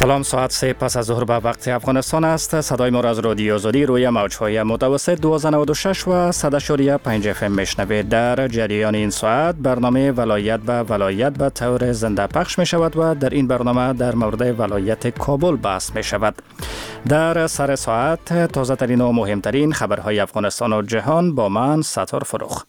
سلام، ساعت 3 پس از ظهر به وقت افغانستان است. صدای ما را از رادیو آزادی روی موج‌های متوسط 1296 و 100.5 FM میشنوید. در جریان این ساعت برنامه ولایت به طور زنده پخش می شود و در این برنامه در مورد ولایت کابل بحث می شود. در سر ساعت تازه ترین و مهمترین خبرهای افغانستان و جهان با من ستار فروخ.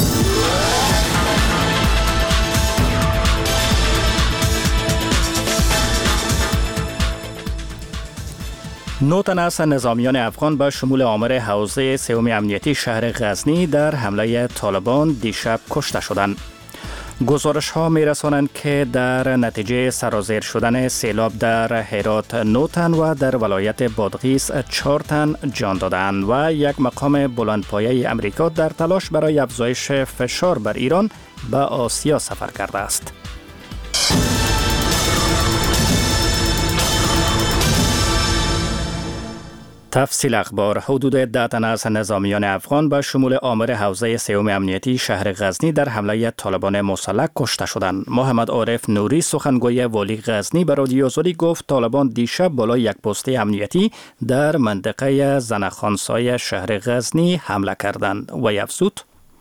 9 تن از نظامیان افغان به شمول آمر حوزه سوم امنیتی شهر غزنی در حمله طالبان دیشب کشته شدند. گزارش ها می رسانند که در نتیجه سرازیر شدن سیلاب در هرات 9 تن و در ولایت بادغیس 4 تن جان دادند و یک مقام بلندپایه امریکا در تلاش برای افزایش فشار بر ایران به آسیا سفر کرده است. تفصیل اخبار. حدود 10 تن از نظامیان افغان به شمول آمر حوزه سوم امنیتی شهر غزنی در حمله طالبان مسلح کشته شدند. محمد عارف نوری سخنگوی والی غزنی به رادیو آزادی گفت طالبان دیشب بالای یک پست امنیتی در منطقه زنخانسای شهر غزنی حمله کردند و افزود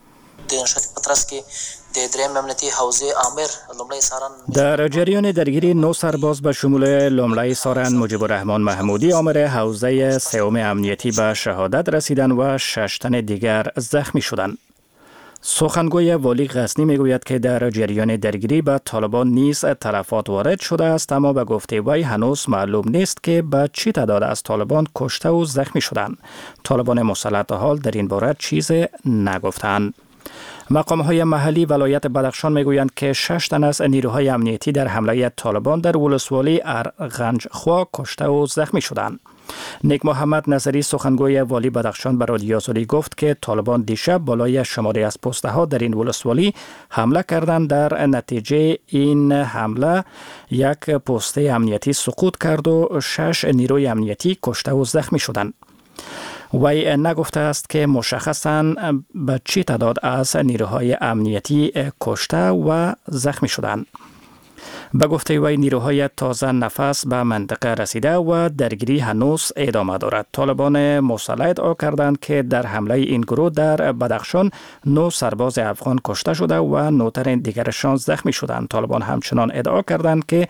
در جریان درگیری 9 سرباز به شمول لمړی سارن مجیب الرحمن محمودی آمر حوزه سوم امنیتی به شهادت رسیدند و 6 تن دیگر زخمی شدند. سخنگوی والی غزنی میگوید که در جریان درگیری به طالبان نیز تلفات وارد شده است، اما به گفته وی هنوز معلوم نیست که به چی تعداد از طالبان کشته و زخمی شدند. طالبان مسلح تا حال در این باره چیز نگفتند. مقام‌های محلی ولایت بدخشان میگویند که 6 تن از نیروهای امنیتی در حمله طالبان در ولسوالی ارغنجخوا کشته و زخمی شدند. نیک محمد نظری سخنگوی والی بدخشان به رادیو آزادی گفت که طالبان دیشب بالای شماری از پست‌ها در این ولسوالی حمله کردند. در نتیجه این حمله یک پست امنیتی سقوط کرد و 6 نیروی امنیتی کشته و زخمی شدند. وی نگفته است که مشخصاً به چی تعداد از نیروهای امنیتی کشته و زخمی شدند. به گفته وی نیروهای تازه نفس به منطقه رسیده و درگیری هنوز ادامه دارد. طالبان مسلح ادعا کردند که در حمله این گروه در بدخشان 9 سرباز افغان کشته شده و 9 تن دیگرشان زخمی شدند. طالبان همچنان ادعا کردند که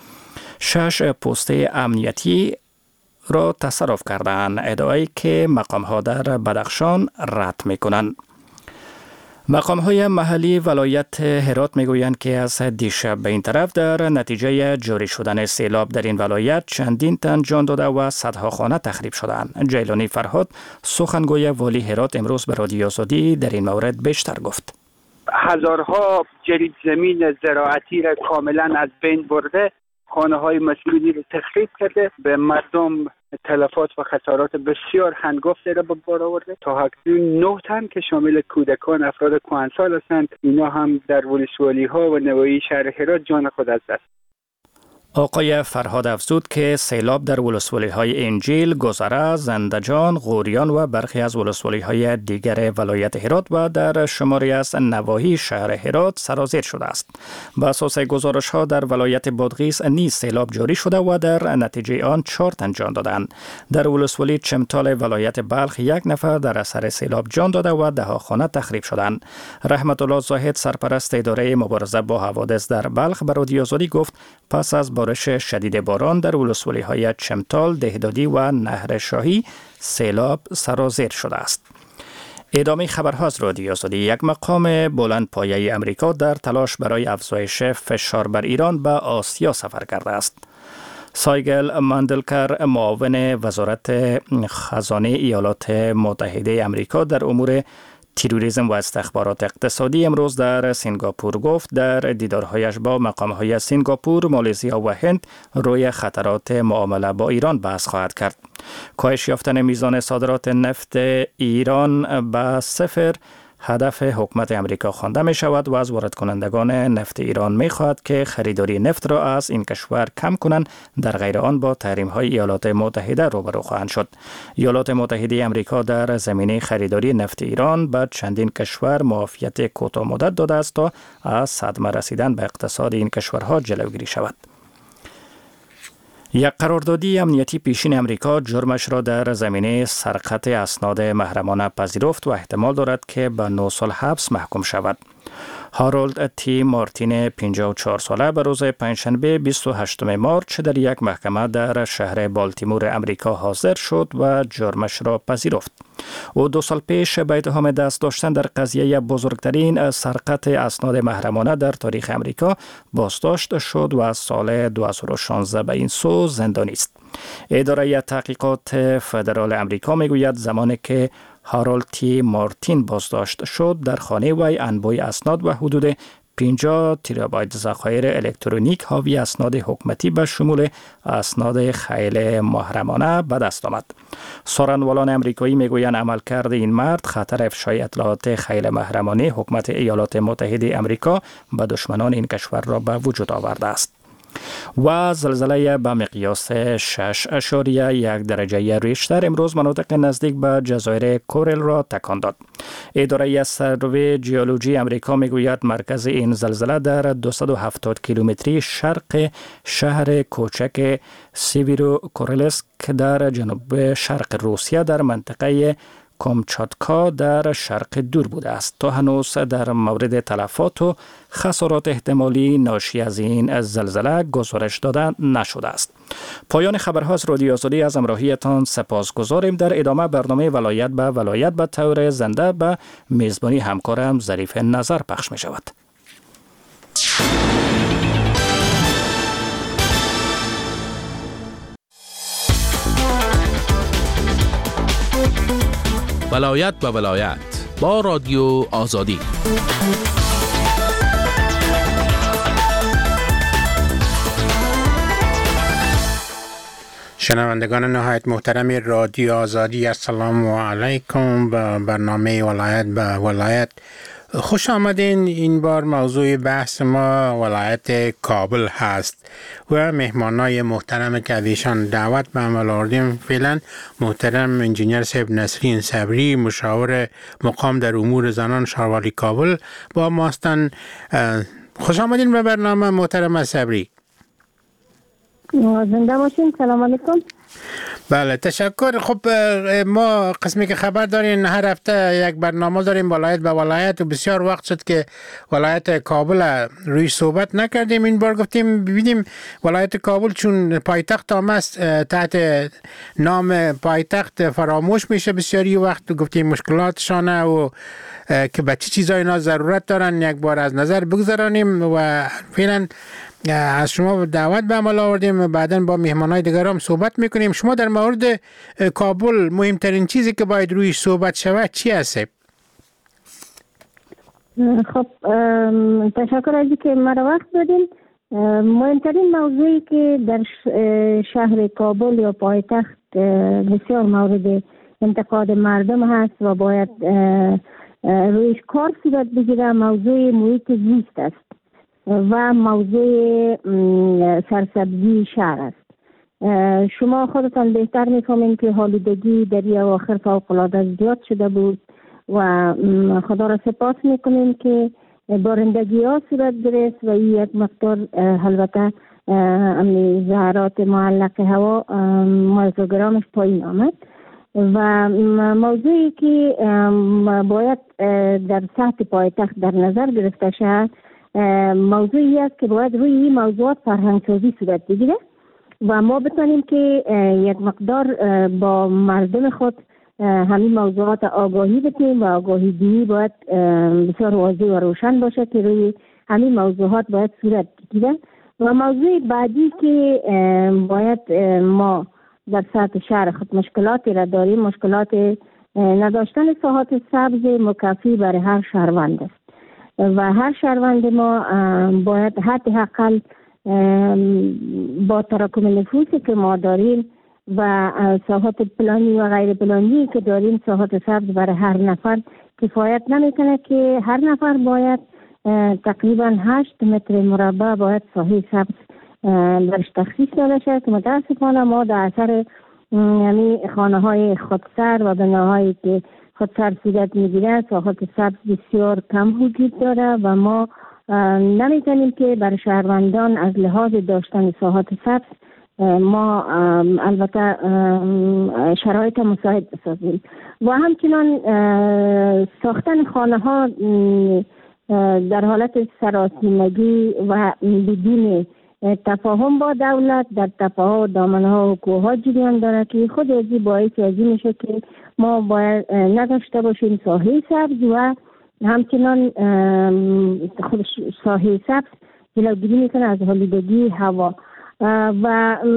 6 پست امنیتی را تصرف کردند، ادعایی که مقام‌ها در بدخشان رد می‌کنند. مقام‌های محلی ولایت هرات می‌گویند که از دیشب به این طرف در نتیجه جاری شدن سیلاب در این ولایت چندین تن جان داده و صدها خانه تخریب شدند. جیلانی فرهاد سخنگوی والی هرات امروز به رادیو آزادی در این مورد بیشتر گفت. هزارها جریب زمین زراعتی را کاملا از بین برده، خانه‌های مسکونی را تخریب کرده، به مردم تلفات و خسارات بسیار هنگفتی را به بار آورده. تا اکنون 9 تن که شامل کودکان افراد کهنسال هستند، اینا هم در ولسوالی‌ها و نواحی شهر هرات جان خود از دست. آقای فرهاد افزود که سیلاب در ولسوالی‌های انجیل، گذره، زندجان، غوریان و برخی از ولسوالی‌های دیگر ولایت هرات و در شماری از نواحی شهر هرات سرازیر شده است. به اساس گزارش‌ها در ولایت بادغیس نیز سیلاب جاری شده و در نتیجه آن 4 تن جان دادند. در ولسوالی چمتال ولایت بلخ 1 نفر در اثر سیلاب جان داده و 10 خانه تخریب شدند. رحمت الله زاهد سرپرست اداره مبارزه با حوادث در بلخ به رادیو آزادی گفت پس از بارش شدید باران در ولسوالی‌های چمتال، دهدادی و نهر شاهی سیلاب سرازیر شده است. ادامه خبرها از رادیو آزادی. یک مقام بلندپایه امریکا در تلاش برای افزایش فشار بر ایران به آسیا سفر کرده است. سایگل ماندلکر معاون وزارت خزانه ایالات متحده امریکا در امور تروریسم و استخبارات اقتصادی امروز در سنگاپور گفت در دیدارهایش با مقام‌های سنگاپور، مالزیا و هند روی خطرات معامله با ایران بحث خواهد کرد. کاهش یافتن میزان صادرات نفت ایران به 0 هدف حکومت امریکا خوانده می شود و از وارد کنندگان نفت ایران می خواهد که خریداری نفت را از این کشور کم کنند، در غیر آن با تحریم های ایالات متحده روبرو خواهند شد. ایالات متحده امریکا در زمینه خریداری نفت ایران به چندین کشور معافیت کوتاه مدت داده است تا از صدمه رسیدن به اقتصاد این کشورها جلوگیری شود. یک قراردادی امنیتی پیشین امریکا جرمش را در زمینه سرقت اسناد محرمانه پذیرفت و احتمال دارد که به 9 سال حبس محکوم شود. هارولد تی مارتین 54 ساله به روز پنجشنبه 28 مارچ در یک محکمه در شهر بالتیمور امریکا حاضر شد و جرمش را پذیرفت. او 2 سال پیش به اتهام دست داشتن در قضیه بزرگترین سرقت اسناد محرمانه در تاریخ امریکا بازداشت شد و از سال 2016 به این سو زندانی است. اداره تحقیقات فدرال امریکا میگوید زمانی که هارولد تی مارتین بازداشت شد در خانه وی انبوه اسناد و حدود 50 تیرابایت ذخایر الکترونیک حاوی اسناد حکومتی به شمول اسناد خیل محرمانه به دست آمد. سخنوران امریکایی میگویند عملکرد این مرد خطر افشای اطلاعات خیل محرمانه حکومت ایالات متحده امریکا به دشمنان این کشور را به وجود آورده است. و زلزله به مقیاس 6.1 درجه ریشتر امروز مناطق نزدیک به جزایر کورل را تکان داد. اداره سروی جیولوژی امریکا میگوید مرکز این زلزله در 270 کیلومتری شرق شهر کوچک سیویرو کورلسک در جنوب شرق روسیه در منطقه کامچاتکا در شرق دور بوده است. تا هنوز در مورد تلفات و خسارات احتمالی ناشی از این زلزله گزارش داده نشده است. پایان خبرها از رادیو آزادی از همراهیتان سپاسگزاریم. در ادامه برنامه ولایت به طور زنده به میزبانی همکارم ظریف نظر پخش می شود. ولایت به ولایت با رادیو آزادی. شنوندگان نهایت محترم رادیو آزادی، السلام علیکم. به برنامه ولایت به ولایت خوش آمدین. این بار موضوع بحث ما ولایت کابل هست و مهمانای محترم که ازشان دعوت به عمل آوردیم فعلا محترم انجینیر صاحب نسرین صبری، مشاور مقام در امور زنان شهروالی کابل با ما هستند. خوش آمدین به برنامه محترم صبری. زنده باشین. سلام علیکم. بله تشکر. خب ما قسمی که خبر دارین هر هفته یک برنامه داریم ولایت به ولایت و بسیار وقت شد که ولایت کابل روی صحبت نکردیم. این بار گفتیم ببینیم ولایت کابل چون پایتخت هم است تحت نام پایتخت فراموش میشه بسیاری وقت. گفتیم مشکلاتشانه و که به چه چیزای اینا ضرورت دارن یک بار از نظر بگذارانیم و فعلا از شما دعوت به عمل آوردیم. بعداً با مهمانای دیگر هم صحبت میکنیم. شما در مورد کابل مهمترین چیزی که باید رویش صحبت شود چی هست؟ خب تشکر از اینکه مرا وقت دادین. مهمترین موضوعی که در شهر کابل یا پایتخت بسیار مورد انتقاد مردم هست و باید رویش کار صورت بگیره موضوع محیط زیست است و موضوع سرسبزی شهر است. شما خودتان بهتر می‌فهمید که آلودگی در این اواخر فوق‌العاده زیاد شده بود و خدا را سپاس می‌کنیم که بارندگی‌ها صورت گرفت و این یک مقدار البته ظاهرات معلق هوا مایکروگرامش پایین آمد و موضوعی که باید در سطح پایتخت در نظر گرفته شود موضوعی است که باید روی این موضوعات فرهنگسازی صورت بگیره و ما بتونیم که یک مقدار با مردم خود همین موضوعات آگاهی بدیم و آگاهی دینی باید بسیار واضح و روشن باشه که روی همین موضوعات باید صورت بگیره. و موضوع بعدی که باید ما در سطح شهر خود مشکلاتی را داریم، مشکلات نداشتن ساحات سبز مکفی برای هر شهروند است و هر شهروند ما باید حداقل با تراکم نفوسی که ما داریم و ساحات پلانی و غیر پلانی که داریم ساحات سبز برای هر نفر کفایت نمیکنه که هر نفر باید تقریبا 8 متر مربع باید ساحه سبز برش تخصیص داده شد که متاسفانه ما در اثر یعنی خانه های خودسر و بناهایی که خودسر صورت میگیره ساحات سبز بسیار کم وجود داره و ما نمیتونیم که بر شهروندان از لحاظ داشتن ساحات سبز ما البته شرایط مساعد بسازیم و همچنان ساختن خانه ها در حالت سراسیمگی و بدون تفاهم با دولت در تپه‌ها و دامنه‌ها و کوه‌ها جریان داره که خود ازی باعث ازی میشه که ما باید نداشته باشیم ساحه سبز و همچنان خود ساحه سبز جلوگیری میکنه از آلودگی هوا و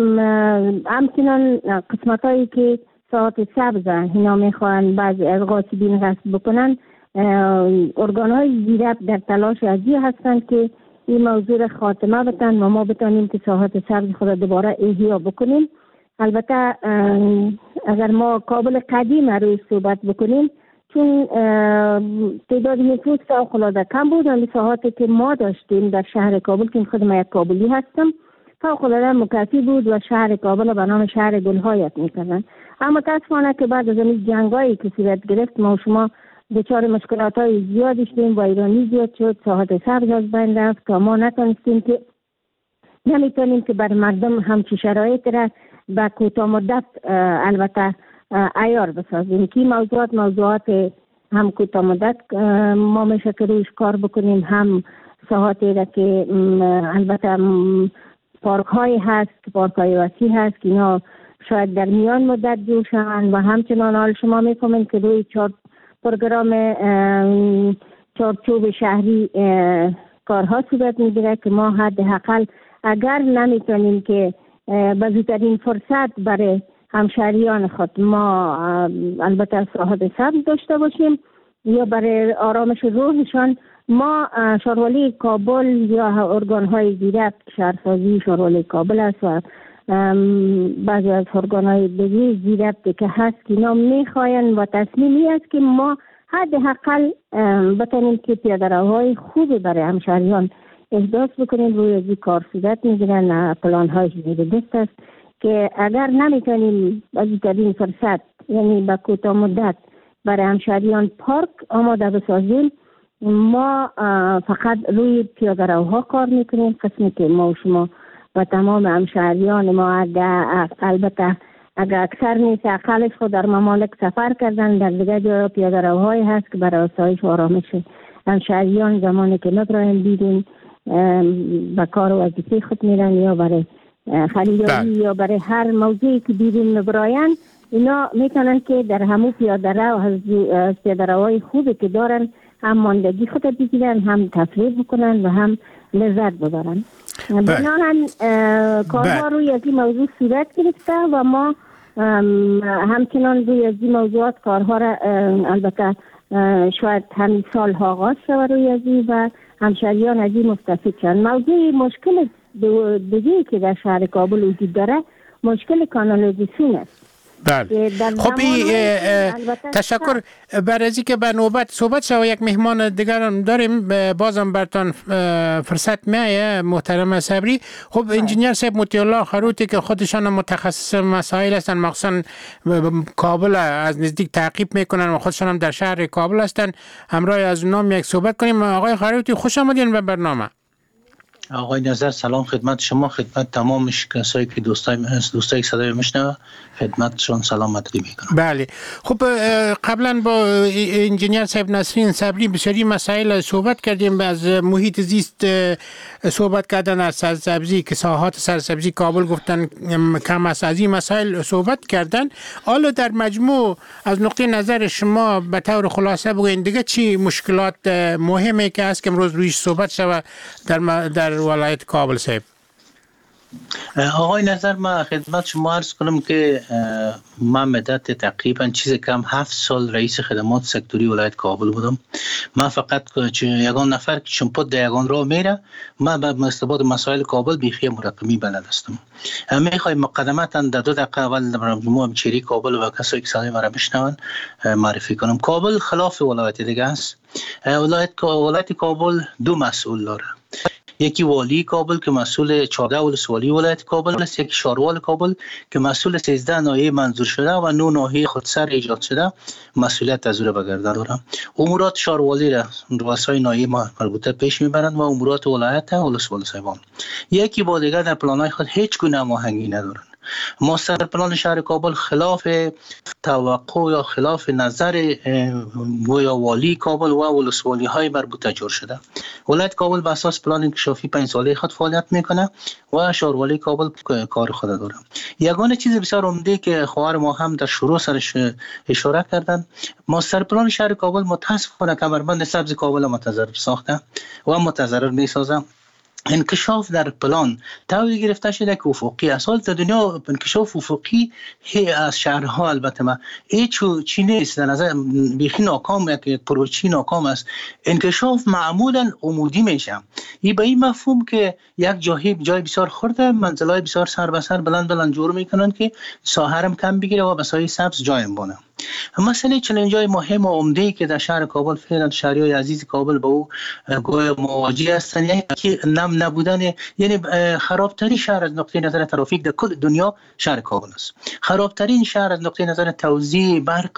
همچنان قسمت هایی که ساحات سبز اینا میخوان بعضی از غاصبین غصب بکنن ارگان های زیرک در تلاش ازی هستند که این موضوع خاتمه بدن و ما بتانیم که ساحات سبز خود دوباره احیا بکنیم. البته اگر ما کابل قدیم روی صحبت بکنیم چون تعداد نفوس فوق‌العاده کم بود و ساحاتی که ما داشتیم در شهر کابل که خود من یک کابلی هستم فوق‌العاده مکفی بود و شهر کابل به نام شهر گل‌هایت می‌کردن. اما متأسفانه که بعد از این جنگایی که صورت گرفت ما و شما دچار مشکلات‌های زیادی شدیم و ایرانی زیاد شد، ساحات سبز از بین رفت که ما نتونستیم که نمیتونیم که بر مردم همچی شرایط را به کوتاه مدت البته عیار بسازیم که موضوعات هم کوتاه مدت ما میشه که رویش کار بکنیم، هم ساحاتی را که البته پارک های هست که پارک های وسیع هست که اینا شاید در میان مدت جور شوند و همچنان حال شما میفهمید که روی پروگرام چارچوب شهری کارها صورت میگیره که ما حداقل اگر نمیتونیم که به زودترین فرصت برای همشهریان خود ما البته ساحات سبز داشته باشیم یا برای آرامش روحشان ما شاروالی کابل یا ارگان‌های زیرک شهرسازی شاروالی کابل است و بعضی از ارگان‌های دیگه زیرک که هست که اینا میخواین و تصمیمی است که ما حداقل بتونیم که پیاده‌روهای خوبی برای همشهریان احداث بکنیم. روی از این کار صورت میگیرن پلان‌های زیر دست است که اگر نمیتونیم از این فرصت یعنی با کوتاه مدت برای همشهریان پارک آماده بسازیم ما فقط روی پیاده‌روها کار میکنیم. قسمی که ما و شما و تمام همشهریان ما البته اگر اکثر نیست اقلش خود در ممالک سفر کردن در دیگه جای پیاده‌روهایی هست که برای آسایش و آرامش همشهریان زمانی که ندارن بیرون به کار و وظیفه خود میرن یا برای خریداری یا برای هر موضوعی که بیرون نبراین اینا میتونن که در همون پیاده‌روهای خوبی که دارن هم ماندگی خود بگیرن، هم تفریح بکنن و هم لذت ببرن. بنابراین کارها روی از این موضوع صورت گرفته و ما همچنان روی از این موضوعات کارها را البته شاید همین سال ها آغاز شود روی از این و همشهریان از این مستفید شدن. موضوع مشکل دیگه که در شهر کابل وجود داره مشکل کانالیزاسیون است. بله. خب تشکر بر از اینکه به نوبت صحبت شد. یک مهمان دیگر داریم بازم برتان فرصت میایه محترم صبری. خب انجینیر صاحب مطیع الله خروتی که خودشان متخصص مسائل هستن مخصوصا کابل از نزدیک تعقیب میکنن و خودشان هم در شهر کابل هستن، همراه از اونام یک صحبت کنیم. آقای خروتی خوش آمدین به برنامه. آقای نظر سلام خدمت شما، خدمت تمام کسایی که دوستای صدای میشنوه خدمتشون سلام مددی میکنم. بله. خب قبلا با انجینیر صاحب نسرین صبری بسیاری مسائل صحبت کردیم، از محیط زیست صحبت کردن، از سرسبزی که ساحات سرسبزی کابل گفتن کم است، از این مسائل صحبت کردن. حالا در مجموع از نقطه نظر شما به طور خلاصه بگوین دیگه چی مشکلات مهمه که هست که امروز رویش صحبت شود در ولایت کابل صاحب؟ آقای نظر من خدمت شما عرض کنم که من مدت تقریبا چیز کم 7 سال رئیس خدمات سکتوری ولایت کابل بودم. من فقط یگان نفر که شمپت در یگان راه میره، من به مستباد مسائل کابل بیخی مرقمی بلد هستم. میخوایم مقدمتا در 2 دقیقه اول مجموعه چیری کابل و کسایی که صدای مرا بشنون معرفی کنم. کابل خلاف ولایت دیگه است. ولایت کابل 2 مسئول داره. یکی والی کابل که مسئول 14 ولسوالی ولایت کابل است، یکی شاروال کابل که مسئول 13 ناحیه منظور شده و 9 ناحیه خودسر ایجاد شده مسئولیت از او به گردن دارم. امورات شاروالی را رؤسای ناحیه مربوطه پیش میبرند و امورات ولایت ولسوال صاحبان یکی با دیگر در پلان‌های خود هیچ گونه هماهنگی ندارند. ماستر پلان شهر کابل خلاف توقع یا خلاف نظر گویا والی کابل و ولسوالی های مربوطه جور شده. ولایت کابل به اساس پلان انکشافی 5 ساله خود فعالیت میکنه و شهروالی کابل کار خود داره. یگانه چیز بسیار عمده که خواهر ما هم در شروع سرش اشاره کردن، ماستر پلان شهر کابل متاسفانه کمربند سبز کابل متضرر ساخته و متضرر میسازه. انکشاف در پلان طوری گرفته شده که افقی است. حال در دنیا انکشاف افقی از شهرها البته ما هیچ چی نیست، در نظر بیخی ناکام، یک پروژه ناکام است. انکشاف معمولا عمودی میشه، این به این مفهوم که یک جای بسیار خرده منزلای بسیار سر به سر بلند جور میکنن که ساحرم کم بگیره و بسای سبز جایم بونه. مسئله چالنج‌های مهم و عمده‌ای که در شهر کابل فعلا شهریای عزیز کابل با او گویا مواجه هستند، یکی نم نبودن، یعنی خرابترین شهر از نقطه نظر ترافیک در کل دنیا شهر کابل است. خرابترین شهر از نقطه نظر توزیع برق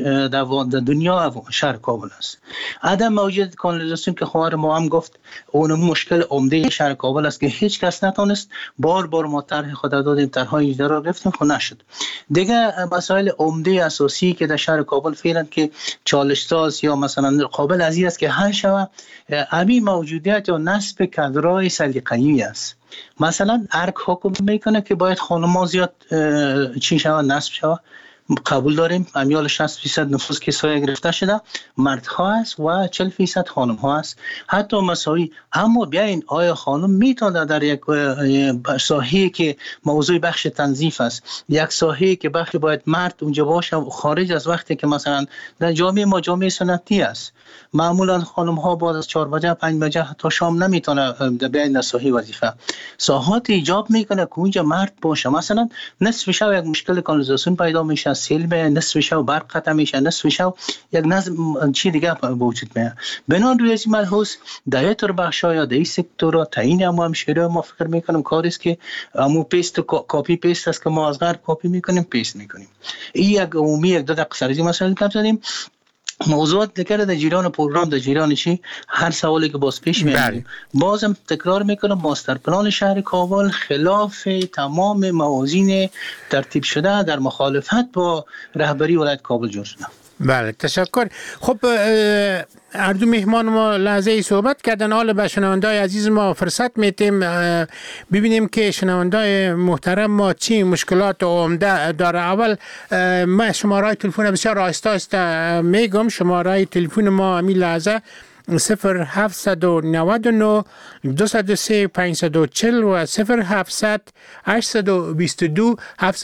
در دنیا شهر کابل است. عدم موجودیت کانالیزاسیون که خواهر ما هم گفت اون مشکل عمده شهر کابل است که هیچ کس نتونست. بار ما طرح خود دادیم، طرح‌های اجرا گرفتیم خو نشد. دیگه مسائل عمده اساسی که در شهر کابل فعلا که چالش ساز یا مثلا قابل از این است که حل شود، همین موجودیت یا نصب کادرهای سلیقه‌ای است. مثلا ارگ حکم میکنه که باید خانم‌ها زیاد چی شود، نصب شود. قبول داریم امیال 60% نفوس که سایه گرفته شده مردها است و 40% خانم ها است، حتی مساوی. اما بیاین آیا خانم میتونه در یک ساحه‌ای که موضوع بخش تنظیف است، یک ساحه‌ای که بخش باید مرد اونجا باشه خارج از وقتی که مثلا در جامعه ما جامعه سنتی است، معمولا خانم ها بعد از 4 بجه 5 بجه تا شام نمیتونه بیاین در ساحه وظیفه. ساحات ایجاب میکنه که اونجا مرد باشه. مثلا نصف شب یک مشکل کانالیزاسیون پیدا میشه، سیل به نصف شب برق قطع میشه، نصف شب یک نظم چی دیگه وجود میاد. بنان روی این ملحوظ دایتر بخشا یا دای سکتورا تعیین هم شده. ما فکر میکنم کاری است که امو پیست کپی پیست است که ما از غرب کپی میکنیم پیست میکنیم. این یک عمومی یک دو دقیقه سر این مسئله کم زدیم. موضوعات دیگر در جریان پروگرام در جریان چی هر سوالی که باز پیش میاد بازم تکرار میکنم، ماستر پلان شهر کابل خلاف تمام موازین ترتیب شده در مخالفت با رهبری ولایت کابل جور شده. بله تشکر. خب هر دو مهمان ما لحظه صحبت کردن، حالا به شنوندای عزیز ما فرصت میتیم ببینیم که شنوندای محترم ما چی مشکلات عمده داره. اول ما شماره تلفن بسیار آهسته میگم، شماره تلفن ما همین لحظه 0799 203 540 و 0700 822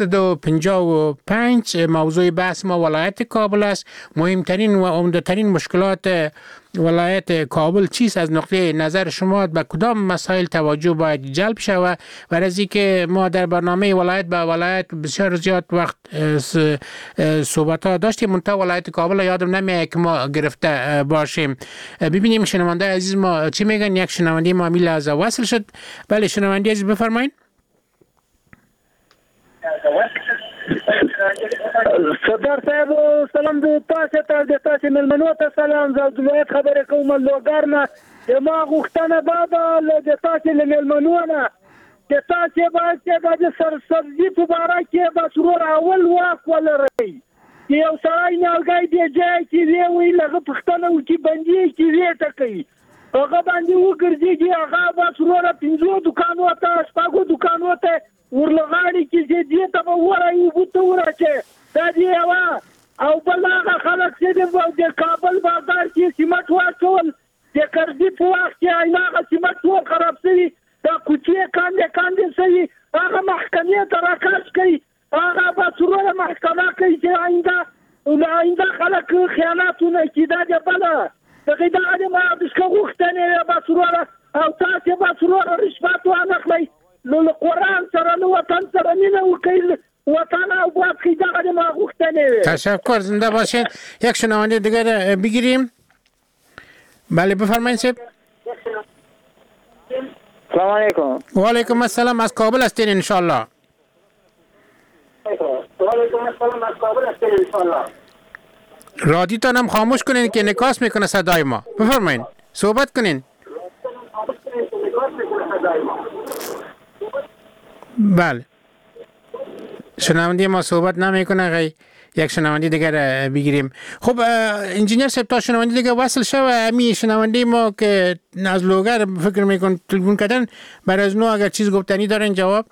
755. موضوع بحث ما ولایت کابل است. مهمترین و عمده‌ترین مشکلات ولایت کابل چیست؟ از نقطه نظر شما به کدام مسائل توجه باید جلب شود؟ و از اینکه ما در برنامه ولایت به ولایت بسیار زیاد وقت صحبت ها داشتیم، منتها ولایت کابل یادم نمیاد که ما گرفته باشیم. ببینیم شنونده عزیز ما چی میگن. یک شنونده ما میل از وصل شد. بله شنونده عزیز بفرمایید. صدر صاحب سلام د تاسو ته د تاسو ملمنو ته سلام. زه د ولایت خبرې کوم لوګر نه. ما غوښتنه دا ده د تاسو له ملمنو نه چې تاسو باید د سرسبزي په باره کې به ضرور اول واک ولرئ. یو سړی نیالګی دی ځای کې دی وي لږه پوښتنه وکړي بندي کې وی ټکوي هغه باندې وګرځېږي هغه به ضرور 5 دوکانو ته 6 دوکانو ته ورلغاړي کې دې ته به ورایي بوته ورچه دا دی او بل هغه خلک چې د کابل بازار کې سیمټ واچول د کرزي په وخت کې هغه سیمټ ټول خراب شوي دا کوچې کاندې شوي هغه محکمې ته راکاش کوي هغه به ضرور محکمه کوي چې آینده خلک خیانتونه کوي. دا دی بله دغه د ما دغه غوښتنې به ضرور او تاسو به ضرور رشوت وانخلئ نو قرآن سره نو وطن سره مینه وکړئ وطن او باید که دغه ما غوښتنې وي. تشکر. زنده باشین. یک شنونده دیگر بگیریم. بله بفرمایید صاحب. سلام علیکم. و علیکم السلام. از کابل هستین ان شاء الله. رادیوتان هم خاموش کنین که انعکاس میکنه صدای ما. بفرمایید صحبت کنین. بله شنونده ما صحبت نمیکنه. یک شنونده دیگر بگیریم. خب انجینیر صاحب تا شنونده دیگر وصل شو. امی شنونده ما که از لوگر فکر میکن تلفن کردن برای از نو اگر چیز گفتنی دارن جواب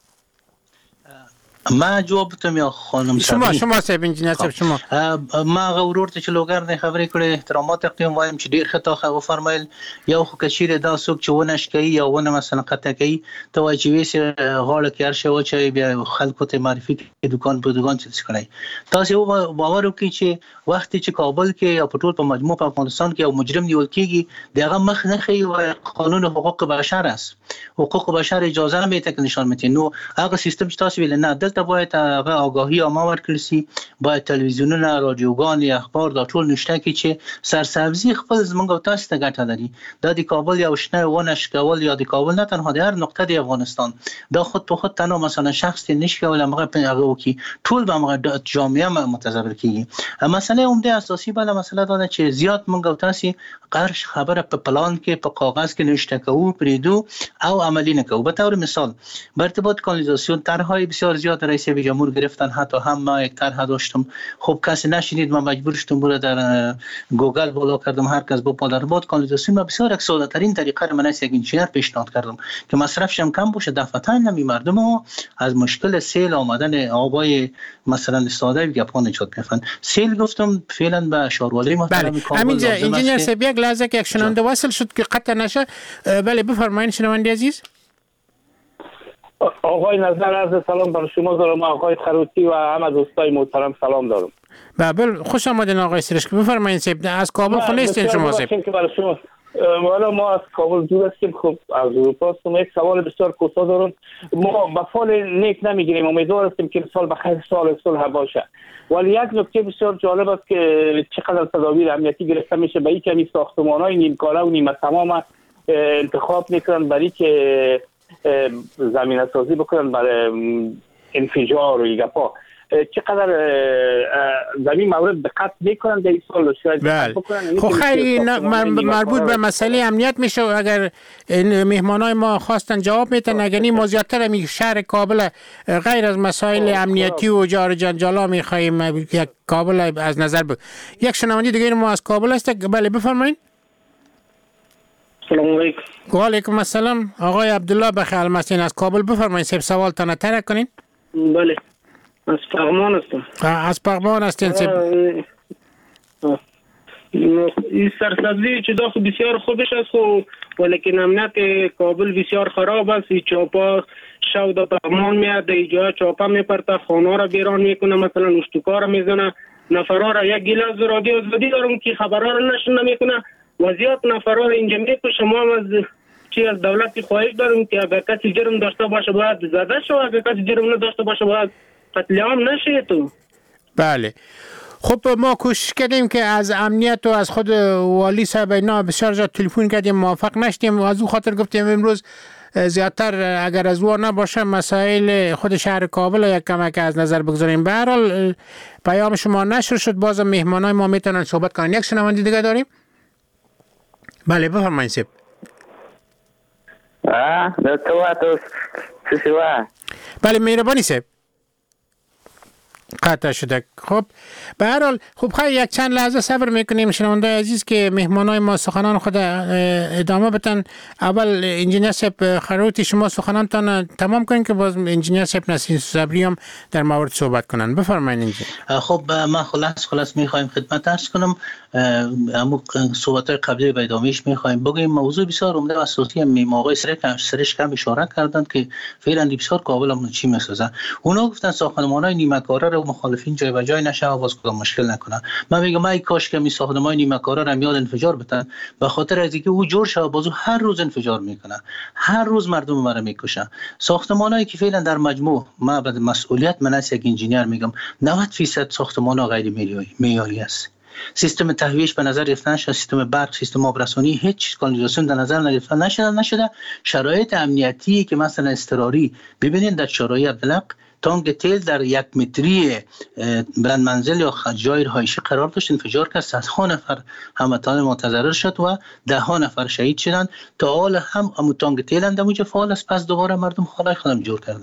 ما جواب بتم یا خانم شما صاحب انجینیر صاحب شما ما غورور ته لوګر نه خبرې کړې احترامات تقدیم وایم چې ډیر خطا خو فرمایل یو خو کشیر دا څوک چې ونش کوي یا ونه مثلا قطع کوي ته وای چې ویسه غاړه کې ارشه و چې بیا خلکو ته معرفي کې دکان په دکان څه کړی تاسو باور وکړئ چې وخت چې کابل کې یا په ټول په مجموع په افغانستان کې یو مجرم نیول کیږي دغه مخ نه خي او قانون حقوق بشر است حقوق بشر اجازه نه میته نشان میته نو هغه سیستم چې تاسو ویل نه دلته باید هغه آگاهی عامه ورکړل شي باید تلویزیونونه رادیوګان اخبار دا ټول نشته کی چې سرسبزي خپل زمونږ او تاسو ته ګټه لري د کابل یو شنه ونش کول یا د کابل نه تنها د هر نقطه د افغانستان دا خود په خود تنها مثلا شخص نشي کول هغه په هغه وکي ټول به هغه جامعه متضرر کیږي مسئله عمده اساسي بل مسئله دا چې زیات مونږ او تاسو قرش خبره په پلان کې په کاغذ کې نشته کوو پریدو او عملی نکوو به طور مثال به ارتباط کانالیزاسیون طرحهای بسیار زیاد رئیس جمهور گرفتن حتی هم ما یک طرح داشتم خب کسی نشینید ما مجبور شدم برو در گوگل بالا کردم هر کس با پادرباد کانالیزاسیون ما بسیار یک ساده ترین طریقه رو من از یک انجینیر پیشنهاد کردم که مصرفش هم کم باشه دفعتاً نمی مردم ها از مشکل سیل آمدن آبای مثلا ساده گپا نجات بیافن سیل گفتم فعلا به شاروالای محترم کابل همینجا انجینیر صاحب یک لحظه که یک شنونده وصل شد که قطع نشه بله بفرمایید شنونده عزیز آقای نظر عرض سلام بر شما دارم آقای خروتی و همه دوستای محترم سلام دارم بله خوش آمدین آقای سرشکی بفرمایید صاحب از کابل خو نیستین شما صاحب والا ما از کابل دور هستیم خب از اروپا هستم یک سوال بسیار کوتاه دارم ما با فال نیک نمیگیریم امیدوار هستیم که سال بخیر سال صلح باشه ولی یک نکته بسیار جالب است که چقدر تدابیر امنیتی گرفته میشه به این کمی ساختمان‌های نیمکاره و نیمه تمام انتخاب میکنن برای که زمینه سازی بکنن برای انفجار و ایگپا چقدر زمین مورد دقت میکنن در این سال شاید بکنن خب خیلی مربوط به مسئله امنیت میشه اگر مهمانای ما خواستن جواب میتن اگر ما زیادتر می شهر کابل غیر از مسائل امنیتی و جار جنجالا میخوایم یک کابل از نظر یک شنونده دیگه ما از کابل هست بله بفرمایید سلام علیکم و علیکم السلام آقای عبدالله بخیال مسین از کابل بفرمایید سب سوال تانه ترک کنین بله از پغمان هستم از پغمان هستین این سرسبزی چه داخل بسیار خوبش است ولیکن امنیت کابل بسیار خراب است این چاپا شو دا پغمان میاد در اینجا چاپا میپرته خانه را بیران میکنه مثلا اشتکار میزنه نفرها را یک گیلاس رادیو زدی دارم که خبرها را نشر نمیکنه و زیاد نفرها اینجا میپرشه شما از چی از دولت خواهش دارم که اگر کسی جرم داشته باشه باید زده شو اگر کسی جرم نداشته باشه باید قتل عام نشه تو بله خب ما کوشش کردیم که از امنیت و از خود والی صاحب اینا بسیار زیاد تلفن کردیم موافق نشدیم و از او خاطر گفتیم امروز زیادتر اگر از او نباشه مسائل خود شهر کابل یک کمک از نظر بگذاریم به هر حال پیام شما نشر شد باز مهمانای ما میتونن صحبت کنن یک شنونده دیگه داریم بله بفرمایید سیب بله مهربانی سیب قطع شده خب به هر حال خب خیلی یک چند لحظه صبر میکنیم شنونده عزیز که مهمانای ما سخنان خود ادامه بدن اول انجینیر صاحب خروتی شما سخنانتان تمام کنین که باز انجینیر صاحب نسیم صبری هم در مورد صحبت کنن بفرمایید انجینیر خب ما خلاص میخوایم خدمت عرض کنم امو صحبت قبلی به ادامهش میخوایم بگیم موضوع بسیار عمده و اساسی هم آقای سرش کم اشاره کردند که فعلا بسیار قابل هم چی میسازن اونا گفتن ساختمان‌های نیمه کاره رو مخالفین جای به جای نشه و باز کدام مشکل نکنن من میگم ای کاش که می ساختمان‌های نیمه کاره رو میاد انفجار بدن به خاطر از اینکه او جور شه بازو هر روز انفجار میکنه هر روز مردم ما میکشن ساختمان‌هایی که فعلا در مجموع ما به مسئولیت من از یک انجینیر میگم 90% ساختمان‌ها غیر معیاری است سیستم تهویهش به نظر گرفته نشده، سیستم برق، سیستم آبرسانی، هیچ کانالیزاسیون در نظر نگرفته نشده. شرایط امنیتی که مثلا اضطراری ببینید در چهارراه عبدالحق تانک تیل در 1 متری بلند منزل یا جای رهایشی قرار داشت، انفجار کرد، 100 نفر هموطن متضرر شد و 10 نفر شهید شدند. تا حال هم تانک تیل اندموجه فعال است، پس دوباره مردم خانه خودم جور کردن.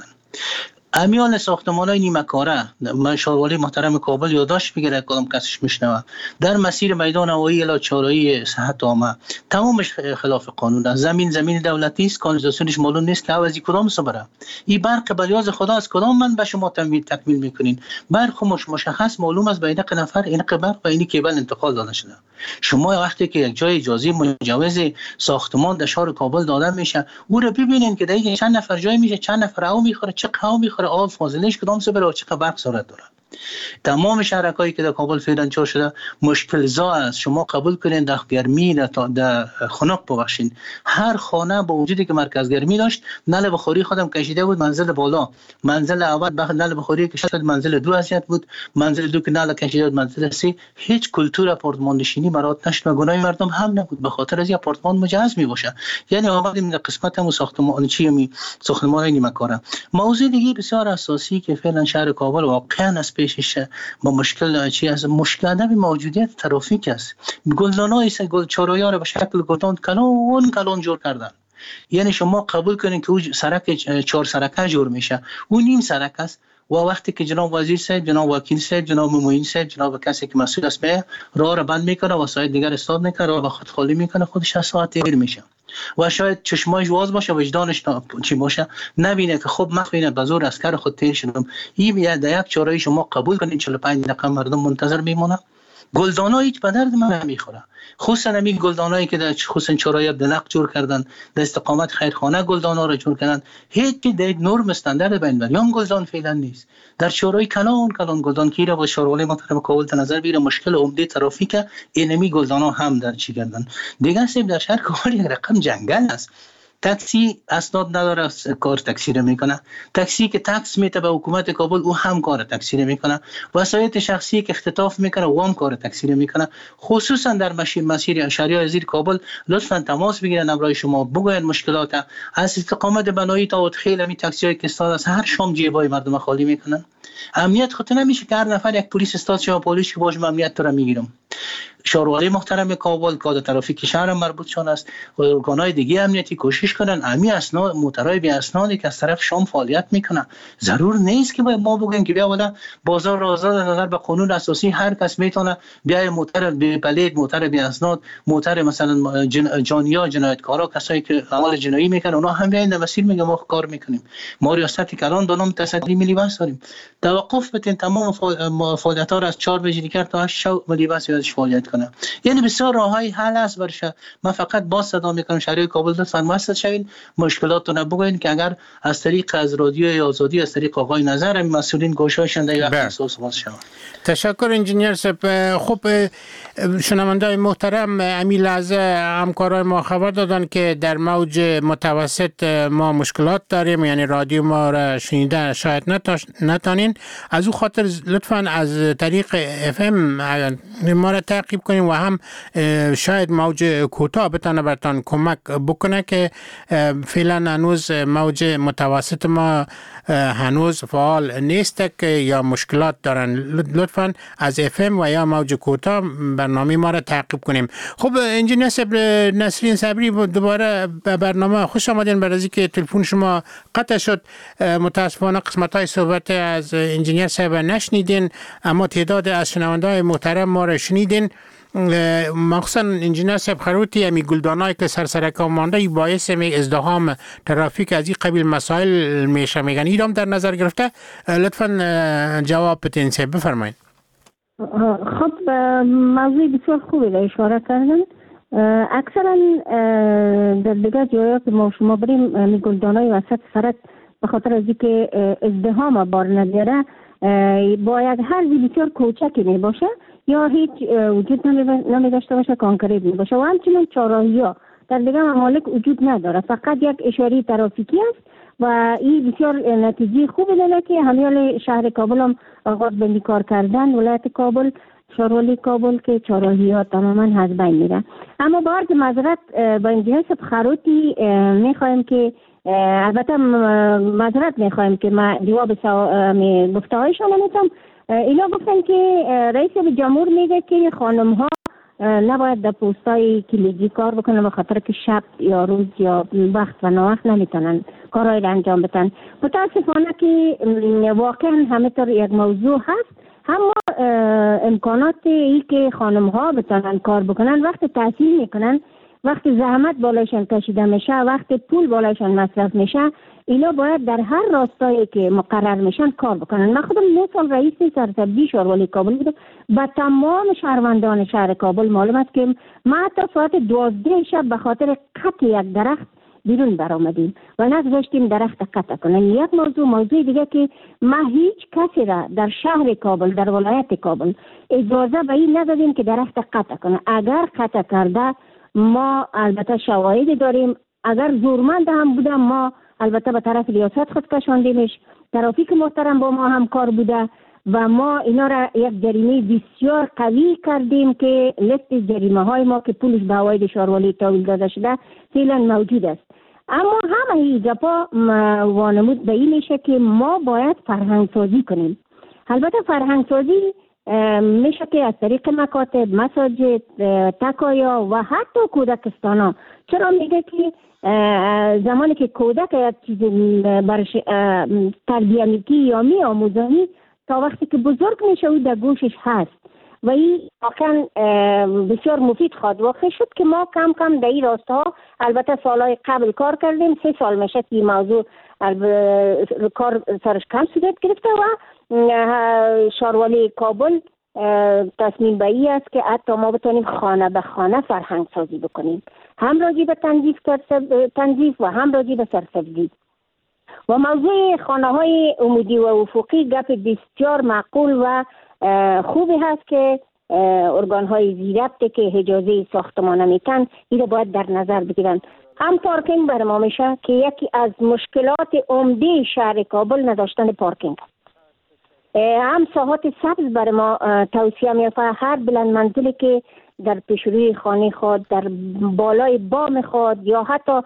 امیال ساختمان‌های نیمه کاره، من شارولی محترم کابل یادداشت میگیره کدام کسش میشنوه، در مسیر میدان هوایی الی چهارراهی صحت عامه تمامش خلاف قانون است. زمین دولتی است، کانالیزاسیونش معلوم نیست که عوضی کدام صبره. این برق بلیاز خدا است، کدام من به شما تکمیل میکنین؟ برق مشخص معلوم است بین نفر این برق و این کیبل انتقال داده شده. شما وقتی که یک جای اجازه مجوز ساختمان در شهر کابل داده میشه، او رو ببینین که دیگه چند نفر جای میشه، چند نفر او میخوره، چه قهوه میخوره، آب فاضلش کدام صبر و چه برق صورت داره. تمام شهرکایی که در کابل فعلا چور شده مشکل زا است. شما قبول کنین در گرمی در خنک ببخشین، هر خانه با وجودی که مرکز گرمی داشت نل بخاری خودم کشیده بود، منزل بالا، منزل اول نل بخاری کشیده بود، منزل 2 اذیت بود، منزل 2 که نل کشیده بود، منزل 3 هیچ کلتور آپارتمان نشینی مرات نشد و گناه مردم هم نبود به خاطر از آپارتمان مجهز می باشه. یعنی آمدیم در قسمت هم ساختمان ساختمان نیمه کاره. موضوع دیگه بسیار اساسی که فعلا شهر کابل واقعا از پیشش با مشکل چی است، مشکل عدم موجودیت ترافیک است. گلدان‌های چهارراهی را به شکل گلدان کلان جور کردن. یعنی شما قبول کنین که او سرک 4 سرکه جور میشه، او نیم سرک است و وقتی که جناب وزیر صاحب، جناب وکیل صاحب، جناب معین صاحب، جناب کسی که مسئول است راه را بند میکنه، وسایل دیگر استاد میکنه، راه خود خالی میکنه، خودش از ساعت دیر میشه و شاید چشمایش واز باشه، وجدانش چی باشه، نبینه که خب مخوینه به زور از کار خود تیر شدم. این در یک چهارراهی شما قبول کنین 45 دقیقه مردم منتظر میمونه. گلدان‌ها هیچ به درد من نمیخوره، خصوصا همین گلدانایی که در خصوصا چهارراه عبدالحق جور کردن، در استقامت خیرخانه گلدانا را جور کردن، هیچ دیگه نرم استاندارد بین المللی گلدان فعلا نیست. در چهارراهی کلان گلدان کی را با شارولی محترم کابل در نظر بگیره، مشکل عمده ترافیک اینمی گلدانا هم در چی کردن. دیگه سیم در شهر کابل یک رقم جنگل است. تاکسی اسناد نداره، کار تاکسی رو میکنه. تاکسی که تاکس میده به حکومت کابل او هم کار تاکسی رو میکنه. وسایل شخصی که اختطاف میکنه او هم کار تاکسی رو میکنه. خصوصا در مسیر شهریار زیر کابل لطفا تماس بگیرن، همراه شما بگوین مشکلات از استقامت بنایی تا خیلی می تاکسی های که استاد از هر شام جیبای مردم خالی میکنن. امنیت خاطر نمیشه که هر نفر یک پلیس استاد پلیس که باش امنیت تو رو میگیرم. شارولی محترم کابل کاد ترافیک شهر مربوط شون است و ارگان‌های دیگه امنیتی کوشش کنن امی اسناد موتورهای بی اسنادی که از طرف شام فعالیت میکنن. ضرور نیست که ما بگیم که بیا والا بازار آزاد نظر به قانون اساسی هر کس میتونه بیا موتور بی پلید، موتور بی اسناد، موتور مثلا جانیا جنایتکارا کسایی که عمل جنایی میکنن اونا هم بیاین در مسیر میگه ما کار میکنیم. ما ریاست کلان دونم تصدی ملی بس داریم. توقف بتین تمام فعالیت‌ها را از 4 بجلی کرد تا 8 ملی بس یادش فعالیت کنه. یعنی بسیار راههای حل است برشه. من فقط باز صدا میکنم شهری کابل لطفاً مسئول شوین، مشکلاتتون رو بگوین که اگر از طریق از رادیوی آزادی از طریق آقای نظر مسئولین گوشهاشون در وقت احساس باز شود. تشکر انجینیر صاحب. خب شنونده‌های محترم، امی لحظه همکارای ما خبر دادن که در موج متوسط ما مشکلات داریم، یعنی رادیو ما را شنیده شاید نتانین. از او خاطر لطفاً از طریق اف ام ما را تعقیب کنین و هم شاید موج کوتاه بتونه براتون کمک بکنه که فعلا هنوز موج متوسط ما هنوز فعال نیست که یا مشکلات دارن. لطفاً از اف ام و یا موج کوتاه برنامه ما را تعقیب کنیم. خب انجینیر صاحب نسرین صبری دوباره به برنامه خوش آمدین. برای از که تلفن شما قطع شد متاسفانه قسمت‌های صحبت از انجینیر صاحب نشنیدین، اما تعداد از شنونده‌های محترم ما را شنیدین. مخصوصا انجینیر صاحب خروتی همی گلدانایی که سرسرکا مانده باعث ازدحام ترافیک از این قبیل مسائل میشه میگن، ایرام در نظر گرفته لطفا جواب بتین صاحب بفرمایید. خب موضوع بسیار خوبی را اشاره کردن. اکثرا در دیگر جایی که ما شما بریم گلدانای وسط سرک به خاطر از اینکه ازدحام بار نداره باید هر بسیار کوچکی می باشه یا هیچ وجود نمی داشته باشه، کانکریت می باشه و همچنین چهارراهی ها در دیگر ممالک وجود نداره، فقط یک اشاره ترافیکی است و این بسیار نتیجه خوبی داره که همیال شهر کابل هم آغاز به کار کردن. ولایت کابل شاروالی کابل که چهارراهی ها تماما از بین میره. اما با عرض معذرت با انجینر خروتی میخوایم که البته معذرت میخوایم که ما جواب گفته هایشان نمیتونم. اینا گفتن که رئیس جمهور میگه که خانم ها نباید در پوستای کلیدی کار بکنن به خاطر که شب یا روز یا وقت و ناوقت نمیتونن کارهای را انجام بدن. متاسفانه که واقعا همینطور یک موضوع هست، اما امکانات ای که خانم ها بتونن کار بکنن وقت تحصیل میکنن، وقت زحمت بالایشان کشیده میشه، وقت پول بالایشان مصرف میشه، اینا باید در هر راستایی که مقرر میشن کار بکنن. من خودم 9 سال رئیس سرسبزی شاروالی کابل بودم. با تمام شهروندان شهر کابل معلوم است که ما حتی ساعت 12 شب به خاطر قطع یک درخت بیرون برآمدیم و نگذاشتیم درخت قطع کنن. یک موضوع دیگه که ما هیچ کسی را در شهر کابل، در ولایت کابل اجازه به این ندادیم که درخت قطع کنه. اگر قطع کرده ما البته شواهد داریم، اگر زورمند هم بوده ما البته به طرف ریاست خود کشاندیمش. ترافیک محترم با ما همکار بوده و ما اینا را یک جریمه بسیار قوی کردیم که لیست جریمه های ما که پولش به عواید شاروالی تحویل داده شده فعلا موجود است. اما همه این گپا وانمود به این میشه که ما باید فرهنگ سازی کنیم. البته فرهنگ سازی میشه که از طریق مکاتب، مساجد، تکایا و حتی کودکستان ها. چرا میگه که زمانی که کودک یک چیز برش تربیه میکی یا می آموزانی تا وقتی که بزرگ میشه او در گوشش هست و این واقعا بسیار مفید خواهد واقع شد که ما کم کم در این راستا البته سالهای قبل کار کردیم. 3 سال میشه که این موضوع کار سرش کم صورت گرفته و شاروالی کابل تصمیم به این است که حتی ما بتونیم خانه به خانه فرهنگ سازی بکنیم، هم راجع به تنظیف و هم راجع به سرسبزی. و موضوع خانه های عمودی و افقی گپ بسیار معقول و خوبی هست که ارگان های زیربطی که اجازه ساختمان نمیتن این رو باید در نظر بگیرن. هم پارکینگ بر ما میشه که یکی از مشکلات عمده شهر کابل نداشتن پارکینگ. هم ساحات سبز بر ما توصیه میفته. هر بلند منزلی که در پیشروی خانه خود، در بالای بام خود یا حتی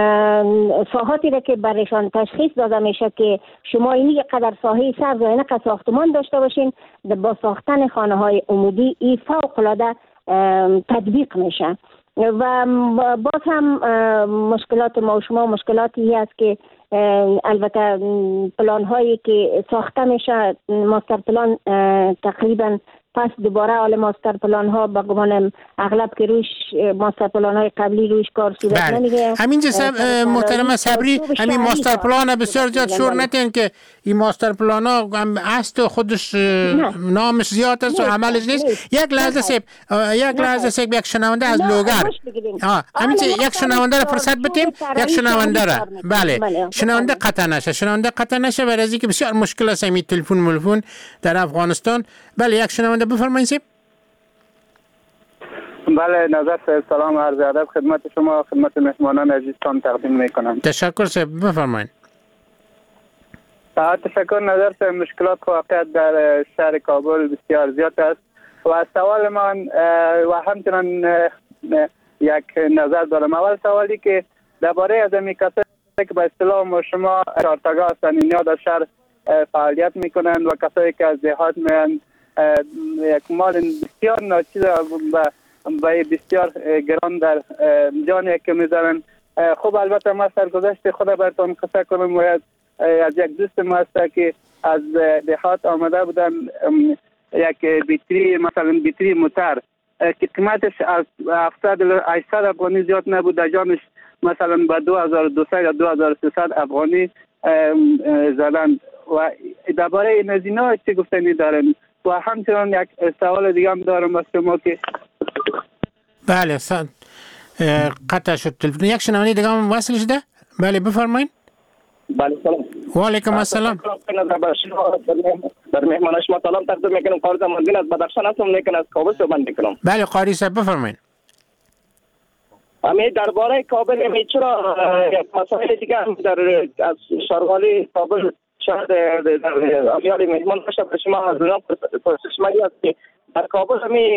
ساحاتی را که برشان تشخیص داده میشه که شما اینی قدر ساحه سبز و اینقدر ساختمان داشته باشین، با ساختن خانه های عمودی این فوق العاده تطبیق میشه. و باز هم مشکلات ما و شما مشکلاتی هست که البته پلان هایی که ساخته میشه، ماستر پلان تقریبا پس دوباره حال ماستر پلان ها با گمانم اغلب که روش ماستر پلان های قبلی روش کار صورت نمیگه. همینجا محترم صبری همین ماستر پلان بسیار زیاد شور نتین که این ماستر پلان ها است و خودش نامش زیاد است و عملش نیست. یک لحظه سیب یک شنونده از لوگر همینجا یک شنونده را فرصت بتیم. یک شنونده را بله شنونده قطع نشه برای از اینکه بسیار مشکل است همین تلفن در افغانستان. بله یک شنونده بفرمایید. بله نظر سلام عرض ادب خدمت شما، خدمت مهمانان عزیزتان تقدیم میکنم. تشکر صاحب بفرمایید. تشکر. نظر مشکلات واقع در شهر کابل بسیار زیاد است و سوال من و همچنان یک نظر دارم. اول سوالی که درباره از این کسایی که به اصطلاح شما کارتگاه هستند اینا در شهر فعالیت میکنند و کسایی که از دهات میان یک مال بسیار ناچیز و بسیار گران در جانی که میذارن. خب البته ما سرگذشت خود براتون قصه کنم و از یک دوست ما هست که از دهات آمده بودن یک بیتری موتر که قیمتش از 700 افغانی زیاد نبود، در جانش مثلا به 2200 یا 2300 افغانی زدن و درباره این از اینا چه گفتنی دارن؟ و همچنان یک سوال دیگه هم دارم از شما که بله قطع شد تلفن. یک شنونده دیگه هم وصل شده. بله بفرمایید. بله سلام. و علیکم السلام. در مهمان شما سلام تقدیم میکنم. قاری زماندین از بدخشان هستم لیکن از کابل صحبت میکنم. بله قاری صاحب بفرمایید. امی درباره کابل امی چرا یک مسائل دیگه هم در از شاروالی کابل شاید در امیال مهمان باشه به شما از اونا پرسشمایی است که در کابل همی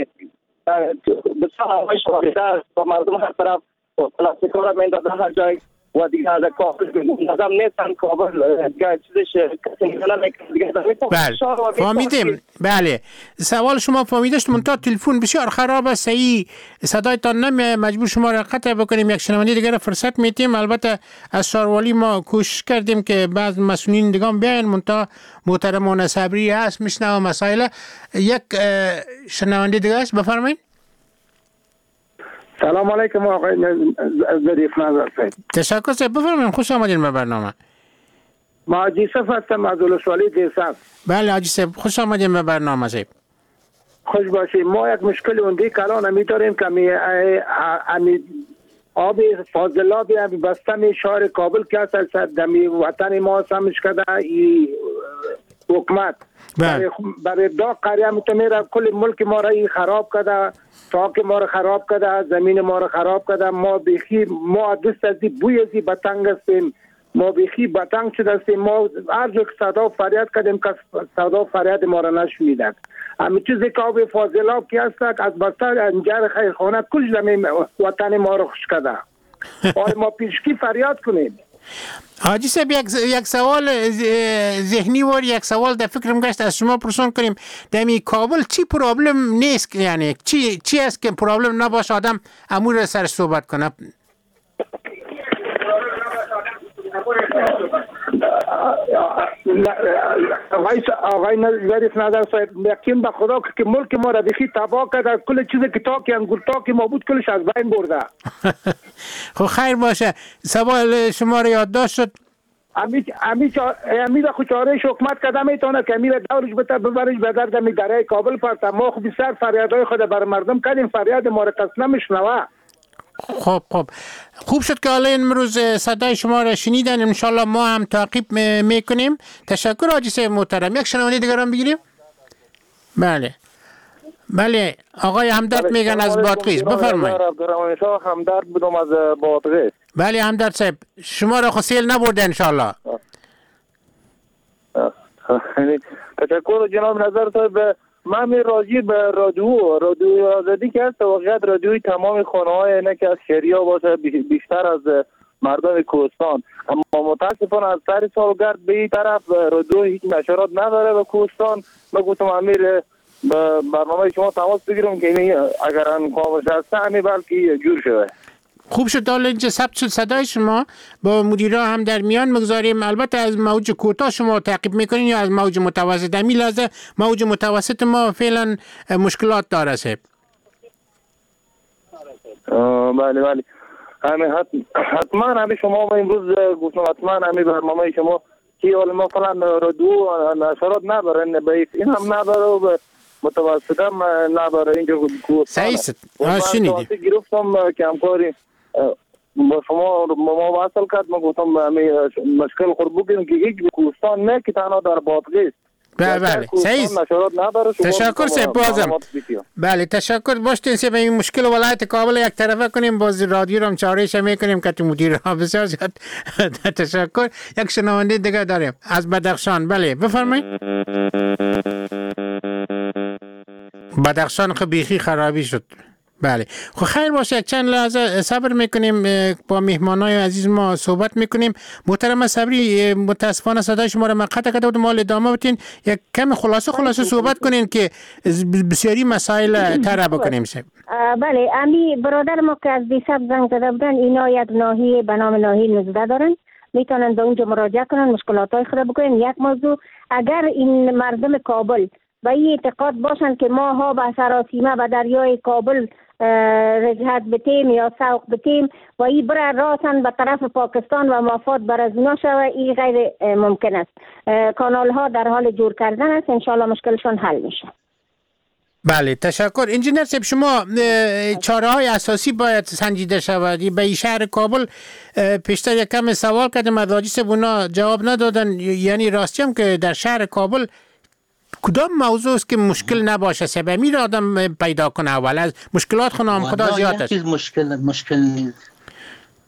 بسیار هوای شاریده است و مردم هر طرف پلاستیک ها را میندازن هر جای و دیگه از کابل نظم نیستن. کابل دیگه چیزش کسی میکنه دیگه. بله فهمیدیم. بله سوال شما فهمیدشت. منتها تلفن بسیار خراب است، صحیح صدایتان نمی، مجبور شما را قطع بکنیم. یک شنونده دیگر فرصت میتیم. البته از شاروالی ما کوشش کردیم که بعض مسئولین دیگه هم بیاین، منتها محترمانه صبری هست میشنوه مسائل. یک شنونده دیگر است، بفرمایید. سلام علیکم آقای ظریف نظر صاحب. تشکر صاحب، بفرمایید. خوش آمدین به برنامه. ما حاجی صاحب هستم از ولسوالی دیساب. بله حاجی صاحب خوش آمدین به برنامه صاحب. خوش باشید. ما یک مشکل اوندی کلان همی داریم که همی آب فاضلابی همی بستم شهر کابل که هست دمی وطن ما سمش کده ای حکومت برای دا قریه میتونه کل ملک ما را خراب کده، ساک ما را خراب کده، زمین ما را خراب کده. ما بیخی ما دست از دی بوی ازی بطنگ هستیم، ما بیخی بطنگ شده هستیم. ما هر جو که صدا و فریاد کردیم که صدا و فریاد ما را نشمیدک. همه چیزی که آب فاضلاب که هست از بستر انجار خیرخانه کل زمین وطن ما را خوش کده. آیا ما پیشکی فریاد کنیم؟ حاجی صاحب یک سوال ذهنی و یک سوال در فکرم گشت از شما پرسان کنیم. دمی کابل چی پرابلم نیست، یعنی چی است که پرابلم نباشه آدم امور سر صحبت کنه؟ آقای ظریف نظر صاحب یقین به خدا که ملک ما را بخی تباه کرده، کل چیزی که تاکی انگور تاکی ما بود کلش از بین برده. خب خیر باشه. سوال شما را یادداشت شد. امید خود چارهش حکومت کده میتونه که امید دورش ببرش به درد می دره کابل پرته. ما خود بسیار فریادهای خود بر مردم کردیم، فریاد ما را کس نمیشنوه. خب خوب شد که حالا امروز صدای شما را شنیدن. انشالله ما هم تعقیب میکنیم. تشکر حاجی صاحب محترم. یک شنونده دیگر هم بگیریم. بله آقای همدرد میگن از بادغیس، بفرمایید. عبدالرحمن شاه همدرد بودم از بادغیس. بله همدرد صاحب شما را خسیل نبرده انشالله. تشکر جناب نظر صاحب. من راجی به رادیو آزادی که هست واقعیت رادیوی تمام خانه‌های اینه که از شهریا باشه بیشتر از مردم کوهستان، اما متاسفانه از سر سالگرد به این طرف رادیو هیچ نشرات نداره به کوهستان. من گفتم امیر به برنامه شما تماس بگیرم که این اگر انقامش هسته همین بلکه جور شده. خوب شد حالا اینجا ثبت شد صدای شما. با مدیرا هم در میان مگذاریم. البته از موج کوتاه شما تعقیب میکنین یا از موج متوسط؟ همین لحظه موج متوسط ما فعلا مشکلات داره صاحب. بله حتما همین شما امروز گفتم حتما همین برنامه شما که حالا مثلا رادیو نشرات ندارن به این هم نداره و متوسط هم نداره اینجا صحیح است. شنیدیم گرفتم که همکاری با شما ما وصل کرد. من گفتم مشکل خود بگیم که هیچ کوهستان نه که تنها در بادغیس. بله صحیح. تشکر صاحب بازم. بله تشکر. باشین صاحب این مشکل ولایت کابل یک طرفه کنیم، باز رادیو رو هم چارهش میکنیم که تو مدیر ها. بسیار زیاد تشکر. یک شنونده دیگه داریم از بدخشان. بله بفرمایید. بدخشان خبیخی خرابی شد. بله خب خیر باشه. چند لحظه صبر میکنیم، با مهمانای عزیز ما صحبت میکنیم. محترم صبری متاسفانه صدای شما رو قطع کرده بودم، مال ادامه بتین یک کم خلاصه صحبت کنین که بسیاری مسائل طرح بکنیم. بله امی برادر ما که از دیساب زنگ زده بودن، اینا یک ناحیه به نام ناحیه 19 دارن، میتونن به اونجا مراجعه کنن مشکلاتای خود بکنن. یک موضوع اگر این مردم کابل و این اعتقاد باشن که ما ها به سراسیمه به دریای کابل رجحت بتیم یا سوق بتیم و این بره راسن به طرف پاکستان و مفاد بر از اونا شوه، این غیر ممکن است. کانال ها در حال جور کردن است، انشالله مشکلشون حل میشه. بله تشکر. انجینر صاحب شما چاره های اساسی باید سنجیده شود. به شهر کابل پیشتر یک کم سوال کردم از حاجی صاحب، اونا جواب ندادن. یعنی راستی هم که در شهر کابل کدام موضوع است که مشکل نباشه سبب می را آدم پیدا کنه؟ اول از مشکلات خود خدا زیاد است. مشکل نیست.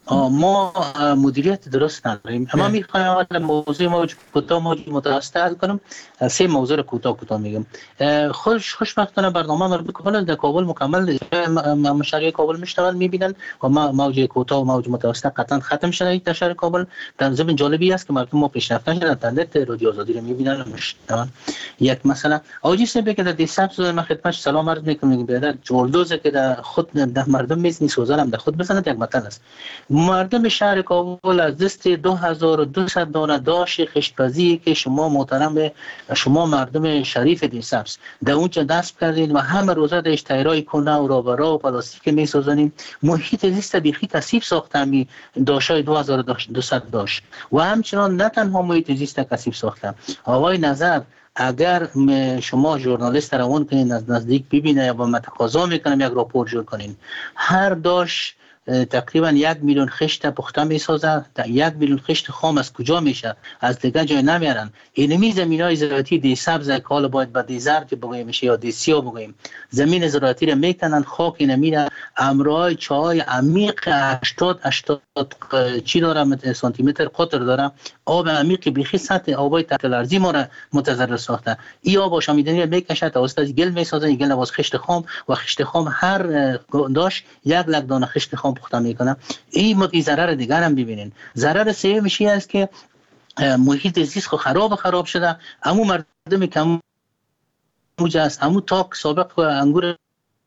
ما مدیریت درست نداریم. اما میخوایم اول موضوع ما کوتاه موضوع متوسط حل کنم. 3 موضوع رو کوتاه میگم. خوشبختانه برنامه مربوط به در کابل مکمل مشارکت کابل میشنون میبینن و موج کوتاه و موج متوسط قطعا ختم شده در شهر کابل. در ضمن جالبی است که مردم ما پیشرفت نشدن اینترنت رادیو آزادی رو میبینن و میشنون. یک مثلا آجی سبب که در دیسابس من خدمتش سلام عرض میکنم که در جولدوز که در خود در مردم میزنی سوزن در خود بزنه یک مطلب است. مردم شهر کابل از دست 2200 دانه داش خشتپزی که شما محترم شما مردم شریف دیسابس در اونجا دست کردین و همه روزه داشت تایرای کنه و رابرا و پلاستیک میسازونیم. محیط زیست بیخی کثیف ساختن داشای 2200 داش و همچنان نه تنها محیط زیست کثیف ساختن. آقای نظر اگر شما ژورنالیست روان کنین از نزدیک ببینه و من تقاضا میکنم یک راپور جور کنین. هر داش تقریبا 1 میلیون خشت پخته میسازه. 1 میلیون خشت خام از کجا میشه؟ از دیگه جای نمیارن. اینمی زمینای زراعتی دی سبز که حالا باید با دی زرد بگوییم میشه یا دی سیاه بگوییم. زمین زراعتی رو میکنن خاک اینمیره امرای چای عمیق 80 چی داره سانتی متر قطر داره. آب عمیق بیخی سطح آبای تحت لرزی ما را متضرر ساخته. این آب آشامیدنی میکشه توسط از گل میسازه. این گل نواز خشت خام و خشت خام هر داش 1 لک دانه خشت خام پخته میکنه. این ضرر دیگر هم ببینین. ضرر سومش این است که محیط زیست خراب شده. همون مردم کم موج است. همون تاک سابق انگور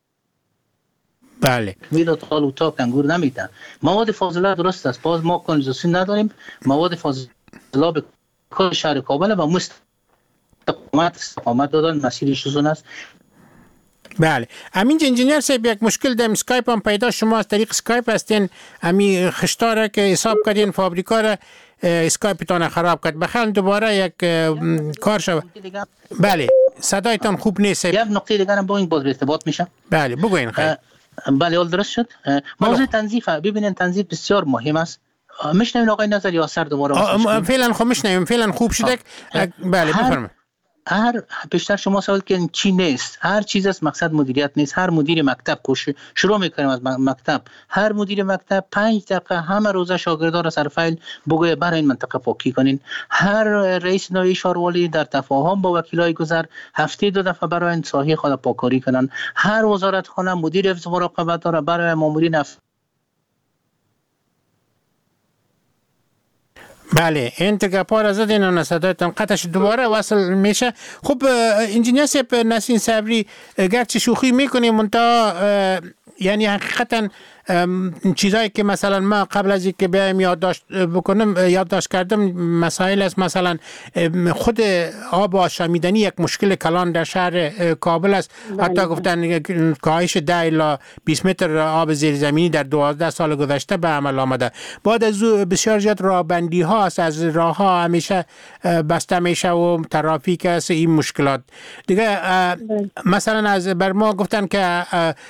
بله میداد حال و تاک انگور نمیدن. مواد فاضله درست است. باز ما کانالیزاسیون نداریم. مواد فاضله به کل شهر کابل و استقامت دادن مسیرش زون است. بله امین انجینیر صاحب یک مشکل در اسکایپ هم پیدا. شما از طریق اسکایپ هستین امی خشتاره که حساب کردین فابریکا را اسکایپ تان خراب کرد. بخیر دوباره یک کار شد. بله صدایتان خوب نیست. یک نقطه دیگر هم با این باز ارتباط میشه. بله بگوین خیر. بله اول درست شد. موضوع تنظیف ببینین تنظیف بسیار مهم است. میشنوین آقای نظر یا سر دوباره فعلا خب میشنویم. فعلا خوب شده. بله بفرمایید. هر بیشتر شما سوال که چی نیست. هر چیز است مقصد مدیریت نیست. هر مدیر مکتب شروع میکنیم از مکتب. هر مدیر مکتب 5 دقیقه همه روزه شاگردان را سر فایل بگویه برای این منطقه پاکی کنین. هر رئیس نایب شهروالی در تفاهم با وکیلای گذر هفته 2 دفعه برای این ساحه خود پاککاری کنن. هر وزارت خانه مدیر حفظ مراقبت داره برای مامورین بله این تگپار از این صدایتان قطعش دوباره وصل میشه. خب انجینیر صاحب نسرین صبری گرچه شوخی میکنیم منتها یعنی حقیقتا چیزایی که مثلا ما قبل از اینکه بیایم یادداشت کردم مسائل است. مثلا خود آب آشامیدنی یک مشکل کلان در شهر کابل است. حتی گفتن کاهش 10 الی 20 متر آب زیرزمینی در 12 سال گذشته به عمل آمده. بعد از بسیار زیاد راهبندی ها است. از راه ها همیشه بسته میشه و ترافیک است. این مشکلات دیگه مثلا از بر ما گفتن که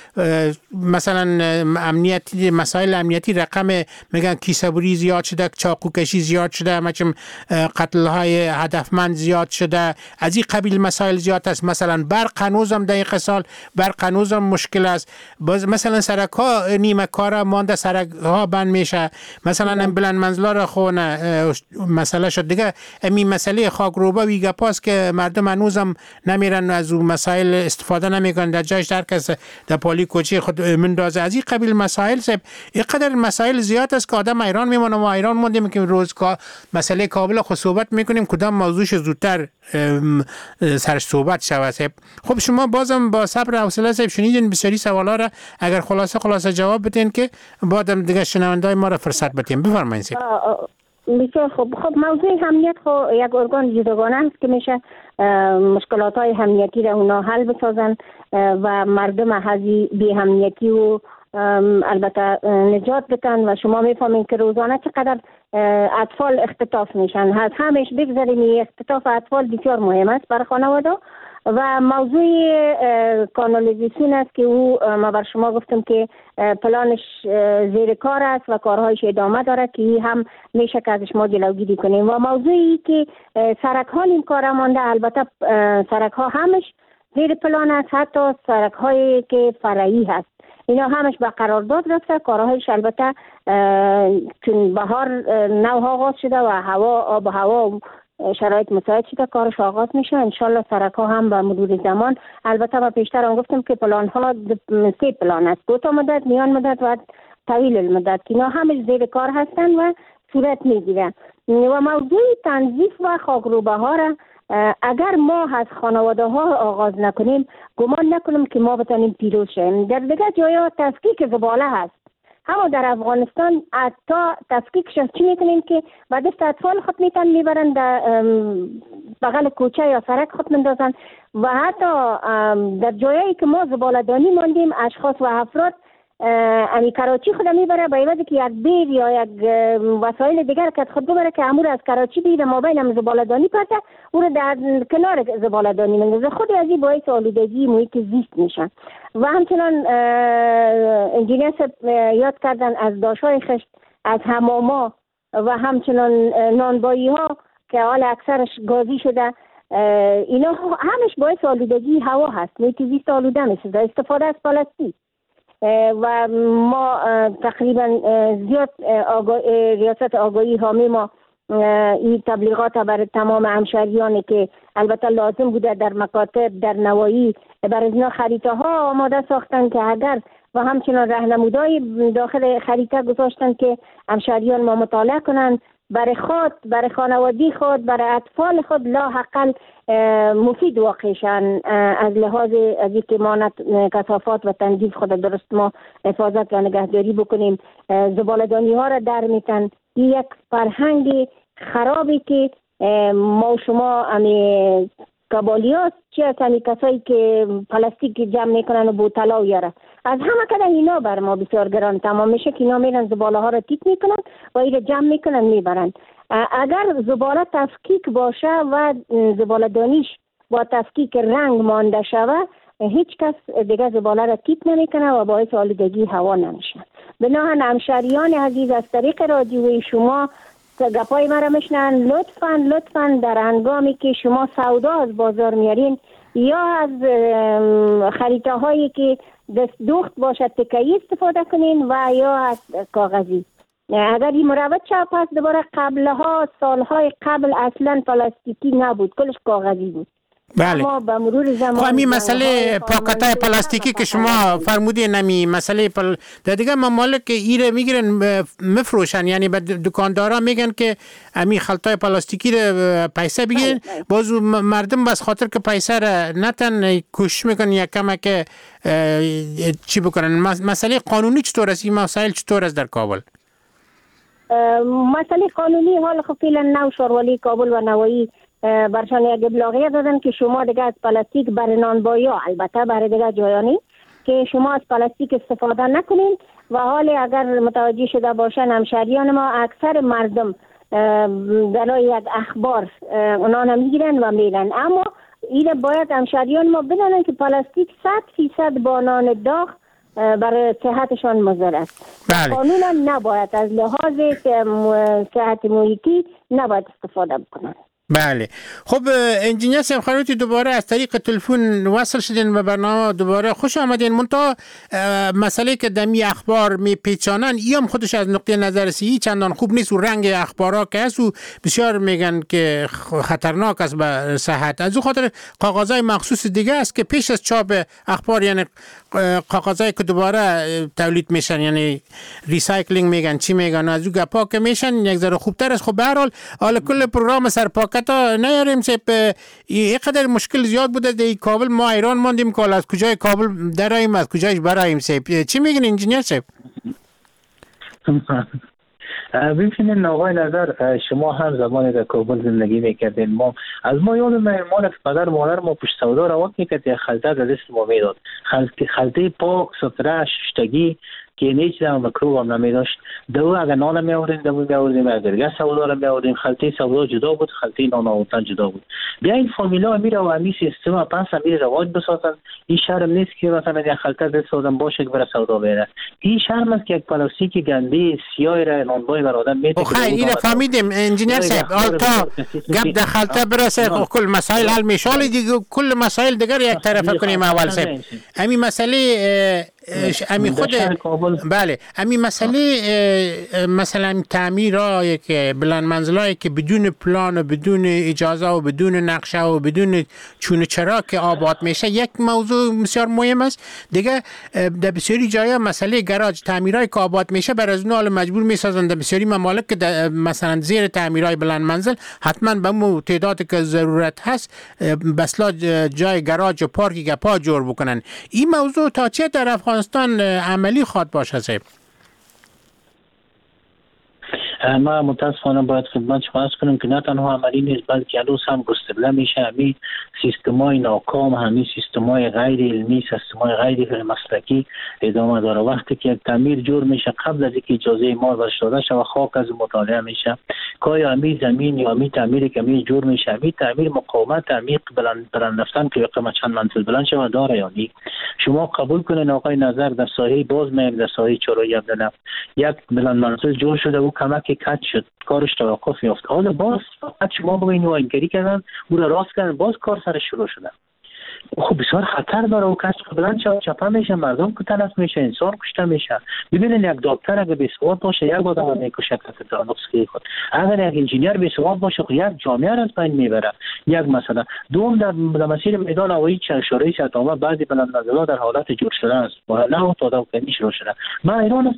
مثلا مسائل امنیتی رقم میگن کیسه‌بری زیاد شده، چاقوکشی زیاد شده، مثلا قتل های هدفمند زیاد شده. از این قبیل مسائل زیاد است. مثلا برق هنوزم دقیقه سال برق هنوزم مشکل است. باز مثلا سرک ها نیمه کار مانده، سرک ها بند میشه. مثلا بلند منزلا را خونه مسئله شد دیگه. این مسئله خاکروبا ویگا پاس که مردم هنوزم نمیرن از اون مسائل استفاده نمیکنن. در جایش در کس در پالی کوچی خود مندازه. از این قبیل مسائل اینقدر مسائل زیاد است که آدم ایران میمونه. ما ایران موندیم که روز مسئله کابل خود صحبت میکنیم کدام موضوعش زودتر سرش صحبت شود. خب شما بازم با صبر و حوصله صاحب شنیدین بسیاری سوالا را. اگر خلاصه جواب بدین که بعدم دیگه شنوندای ما را فرصت بدیم. بفرمایید. بسیار خوب. موضوع امنیت یک ارگان جداگانه است که میشه مشکلات های امنیتی را اونا حل بسازن و مردم از بی امنیتی و البته نجات بدن. و شما میفهمین که روزانه چقدر اطفال اختطاف میشن. از همش بگذاریم اختطاف اطفال بسیار مهم است برای خانواده. و موضوع کانالیزاسیون است که او ما بر شما گفتم که پلانش زیر کار است و کارهایش ادامه داره که هم میشه که ازش ما جلوگیری کنیم. و موضوعی که سرک ها نیم کار مانده، البته سرک ها همش زیر پلان است، حتی سرک هایی که فرعی هست. اینا همش به قرارداد رفته. کارهایش البته چون بهار نو آغاز شده و آب و هوا شرایط مساعد شده کارش آغاز میشه. انشالله سرکا هم به مرور زمان، البته ما پیشتر هم گفتم که پلان ها 3 پلان است، کوتاه مدت، میان مدت و طویل المدت، که اینا همش زیر کار هستن و صورت میگیرن. و موضوع تنظیف و خاکروبه ها را اگر ما از خانواده ها آغاز نکنیم، گمان نکنم که ما بتانیم پیروز شیم. در دیگه جایا تفکیک زباله هست، اما در افغانستان حتی تفکیکش چی میکنیم که بعد دست اطفال خود میبرن در بغل کوچه یا سرک خود مندازن. و حتی در جایی که ما زباله دانی ماندیم، اشخاص و افراد امی کراچی خود میبره به عوض که یک بیر یا یک وسایل دیگر که خود ببره که امور از کراچی بیر ما بین هم زباله‌دانی پرته، او رو در کنار زباله‌دانی میندازه. خود از این باعث آلودگی محیط زیست میشن. و همچنان انجینیر یاد کردن از داشت‌های خشت، از حماما و همچنان نانبایی ها که حال اکثرش گازی شده، اینا همش باعث آلودگی هوا هست. محیط زیست آلوده میشه. استفاده از پلاستیک و ما تقریبا زیاد ریاست آگاهی حامی ما این تبلیغات برای تمام همشهریانی که البته لازم بوده در مکاتب در نواحی برای اینا خریطه ها آماده ساختن که اگر و همچنان راهنمودای داخل خریطه گذاشتن که همشهریان ما مطالعه کنن برای خود، برای خانوادی خود، برای اطفال خود لاحقاً مفید واقع شن از لحاظ از اینکه ما کثافات و تنظیف خود درست ما حفاظت و نگهداری بکنیم. زباله‌دانی ها را در میتن. یک فرهنگ خرابی که ما شما امی کابالیاست چی از همی کسایی که پلاستیک جمع میکنن و بوتلا یاره از همه کده اینا بر ما بسیار گران تمام میشه که اینا میرن زباله ها را تیک میکنن و ایره جمع میکنن میبرن. اگر زباله تفکیک باشه و زباله دانیش با تفکیک رنگ مانده شوه، هیچ کس دیگه زباله را تیک نمیکنه و باعث آلودگی هوا نمیشه. بناهن همشهریان عزیز از طریق رادیوی شما گپای مرا میشنن، لطفاً در هنگامی که شما سودا از بازار میارین یا از خریطه هایی که دست دوخت باشه تکه‌ای استفاده کنین و یا از کاغذی. اگر این مروت شه پس دوباره قبلها سالهای قبل اصلا پلاستیکی نبود، کلش کاغذی بود. بله. اما به مرور زمان همین مسئله پاکتای پلاستیکی که شما فرمودین، نمی مسئله در دیگه ممالک ایره میگیرن مفروشن، یعنی به دکاندارا میگن که همین خلطای پلاستیکی رو پیسه بگیرن، بازو مردم بس خاطر که پیسه رو نتن کوشش میکنن یک کمک که چی بکنن. مسئله قانونی چطور است؟ این مسائل چطور است در کابل؟ مسئله قانونی حال خب فعلا نو شاروالی کابل و نوایی برشان یک ابلاغیه دادن که شما دیگه از پلاستیک برای نانبایی، البته برای دیگه جایانی که شما از پلاستیک استفاده نکنین. و حال اگر متوجه شده باشن همشهریان ما اکثر مردم برای یک اخبار اونا نمیگیرن و میرن، اما این باید همشهریان ما بدانن که پلاستیک 100% با نان داغ برای صحتشان مضر است. بله. قانونا نباید از لحاظ صحت محیطی نباید استفاده بکنن. بله. خب انجینیر سمخانوتی دوباره از طریق تلفن وصل شدین و برنامه دوباره خوش آمدین. منتها مسئله که دمی اخبار می پیچانن ایم خودش از نقطه نظر سی چندان خوب نیست و رنگ اخبارا که هست و بسیار میگن که خطرناک است به صحت. از او خاطر کاغذهای مخصوص دیگه است که پیش از چاپ اخبار، یعنی کاغذایی که دوباره تولید میشن، یعنی ریسایکلینگ میگن چی میگن، از او گپا که میشن یک ذره خوبتر است. خب به هر حال کل پروگرام سرپاکتا نیاریم سپ اینقدر مشکل زیاد بوده در کابل، ما ایران ماندیم که از کجای کابل دراییم از کجایش برایم سپ. چی میگن انجینیر سپ؟ ببینید آقای نظر، شما هم زمانی در کابل زندگی میکردین، ما یادم مال پدر مادر ما پشت سودا را وقت میکرد یک خلطه در دست ما میداد، خلطه پاک ستره ششتگی که هیچ دم مکروب هم نمیداشت. دو اگر نان میآوردیم دو میآوردیم، اگر گس سودا را میآوردیم خلطه سودا جدا بود، خلطه نان آوردن جدا بود. بیا این فامیلا میره و همین سیستم پس میره رواج بسازن. این شرم نیست که مثلا یک خلطه دست آدم باشه که بره سودا بره. این شرم است که یک پلاستیک گنده سیاه را نانبای بر آدم میده. خیر این فهمیدیم انجینیر صاحب. تا گپ در خلطه برسه کل مسائل حل میشه. دیگه کل مسائل دیگر یک طرف کنیم اول صاحب. همین مسئله امی خود بله امی مسئله مثلا تعمیرایی که بلند منزلایی که بدون پلان و بدون اجازه و بدون نقشه و بدون چونه چرا که آباد میشه یک موضوع بسیار مهم است. دیگه در بسیاری جایا مسئله گاراژ تعمیرای که آباد میشه بر از اون مجبور میسازن در بسیاری ممالک که مثلا زیر تعمیرای بلند منزل حتما به مو تعدادی که ضرورت هست بسلا جای گاراژ و پارکی گپا جور بکنن. این موضوع تا چه در افغانستان عملی خواد باشه صاحب؟ ما متاسفانه باید خدمت شما عرض کنم که نه تنها عملی نیست بلکه هنوز هم گسترده میشه. همین سیستمای ناکام، همین سیستمای غیر علمی، سیستمای غیر مسلکی ادامه داره. وقتی که یک تعمیر جور میشه قبل از اینکه اجازه ما برش داده شود خاک از مطالعه میشه که آیا همین زمین یا همین تعمیری که همین جور میشه همین تعمیر مقاومت عمیق بلند رفتن که قیمت چند منزل بلند شود داره یا نه. شما قبول کنین آقای نظر در ساحه باز میم در ساحه چرایی عبدالله یک بلند منزل جور شده و کمک کج شد کارش توقف یافت. حالا باز فقط شما بگین نوآوری کردن او را راست کردن باز کار سر شروع شده. خب بسیار خطر داره و کسی بلند شود چپه میشه، مردم که تلف میشه، انسان کشته میشه. ببینید یک دکتر اگه بی‌سواد باشه یک آدم میکشه کسی در نسخه خود. اگر یک انجینیر بی‌سواد باشه یک جامعه را از بین میبره. یک مثلا دوم در مسیر میدان هوایی شورای شتامه بعضی بلند منزل‌ها در حالت جور شده است و نه تا کنی شروع شده. من ایران